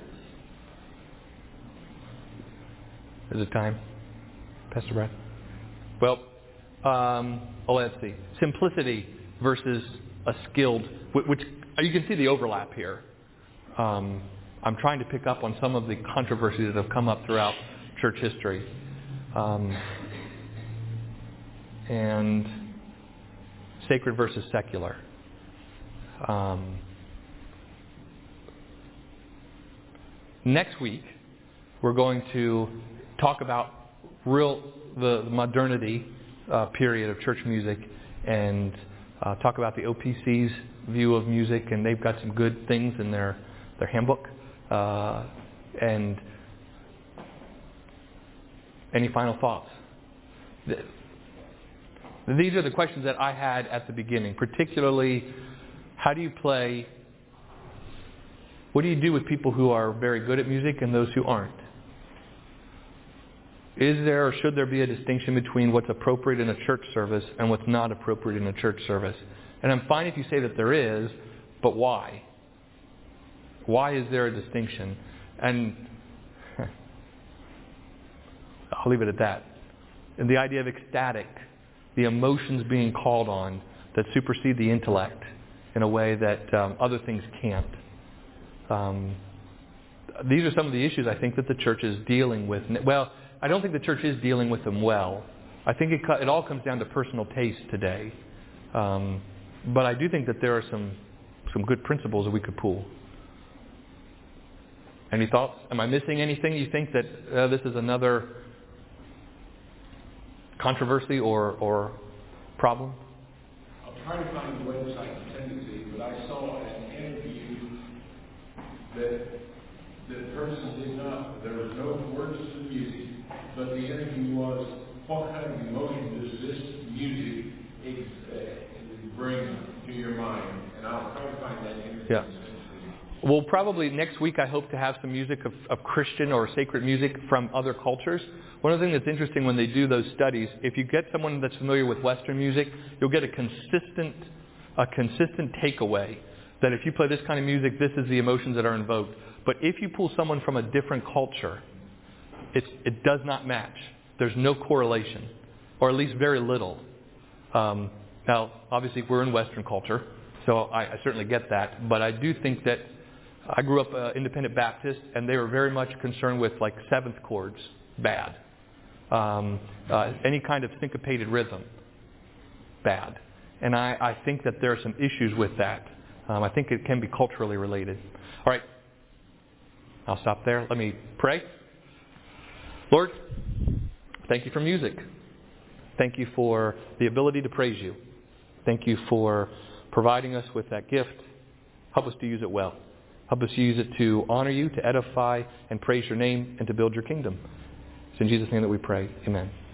Is it time, Pastor Brad? Well, let's see. Simplicity versus a skilled, which you can see the overlap here. I'm trying to pick up on some of the controversies that have come up throughout church history. And sacred versus secular. Next week, we're going to talk about the modernity period of church music and talk about the OPC's view of music, and they've got some good things in their handbook. And any final thoughts? These are the questions that I had at the beginning, particularly how do you play, what do you do with people who are very good at music and those who aren't? Is there or should there be a distinction between what's appropriate in a church service and what's not appropriate in a church service? And I'm fine if you say that there is, but why? Why is there a distinction? And I'll leave it at that. And the idea of ecstatic, the emotions being called on that supersede the intellect in a way that other things can't. These are some of the issues I think that the church is dealing with. Well, I don't think the church is dealing with them well. I think it all comes down to personal taste today. But I do think that there are some good principles that we could pull. Any thoughts? Am I missing anything? You think that this is another controversy or problem? I'll try to find the website tendency, but I saw an interview that the person did not, there was no words to the music, but the interview was, what kind of emotion does this music bring to your mind? And I'll try to find that interview. Yeah. Well, probably next week I hope to have some music of Christian or sacred music from other cultures. One of the things that's interesting when they do those studies, if you get someone that's familiar with Western music, you'll get a consistent takeaway that if you play this kind of music, this is the emotions that are invoked. But if you pull someone from a different culture, it does not match. There's no correlation, or at least very little. Now, obviously, we're in Western culture, so I certainly get that. But I do think that I grew up Independent Baptist, and they were very much concerned with like seventh chords, bad. Any kind of syncopated rhythm, bad. And I think that there are some issues with that. I think it can be culturally related. All right, I'll stop there. Let me pray. Lord, thank you for music. Thank you for the ability to praise you. Thank you for providing us with that gift. Help us to use it well. Help us use it to honor you, to edify and praise your name, and to build your kingdom. It's in Jesus' name that we pray. Amen.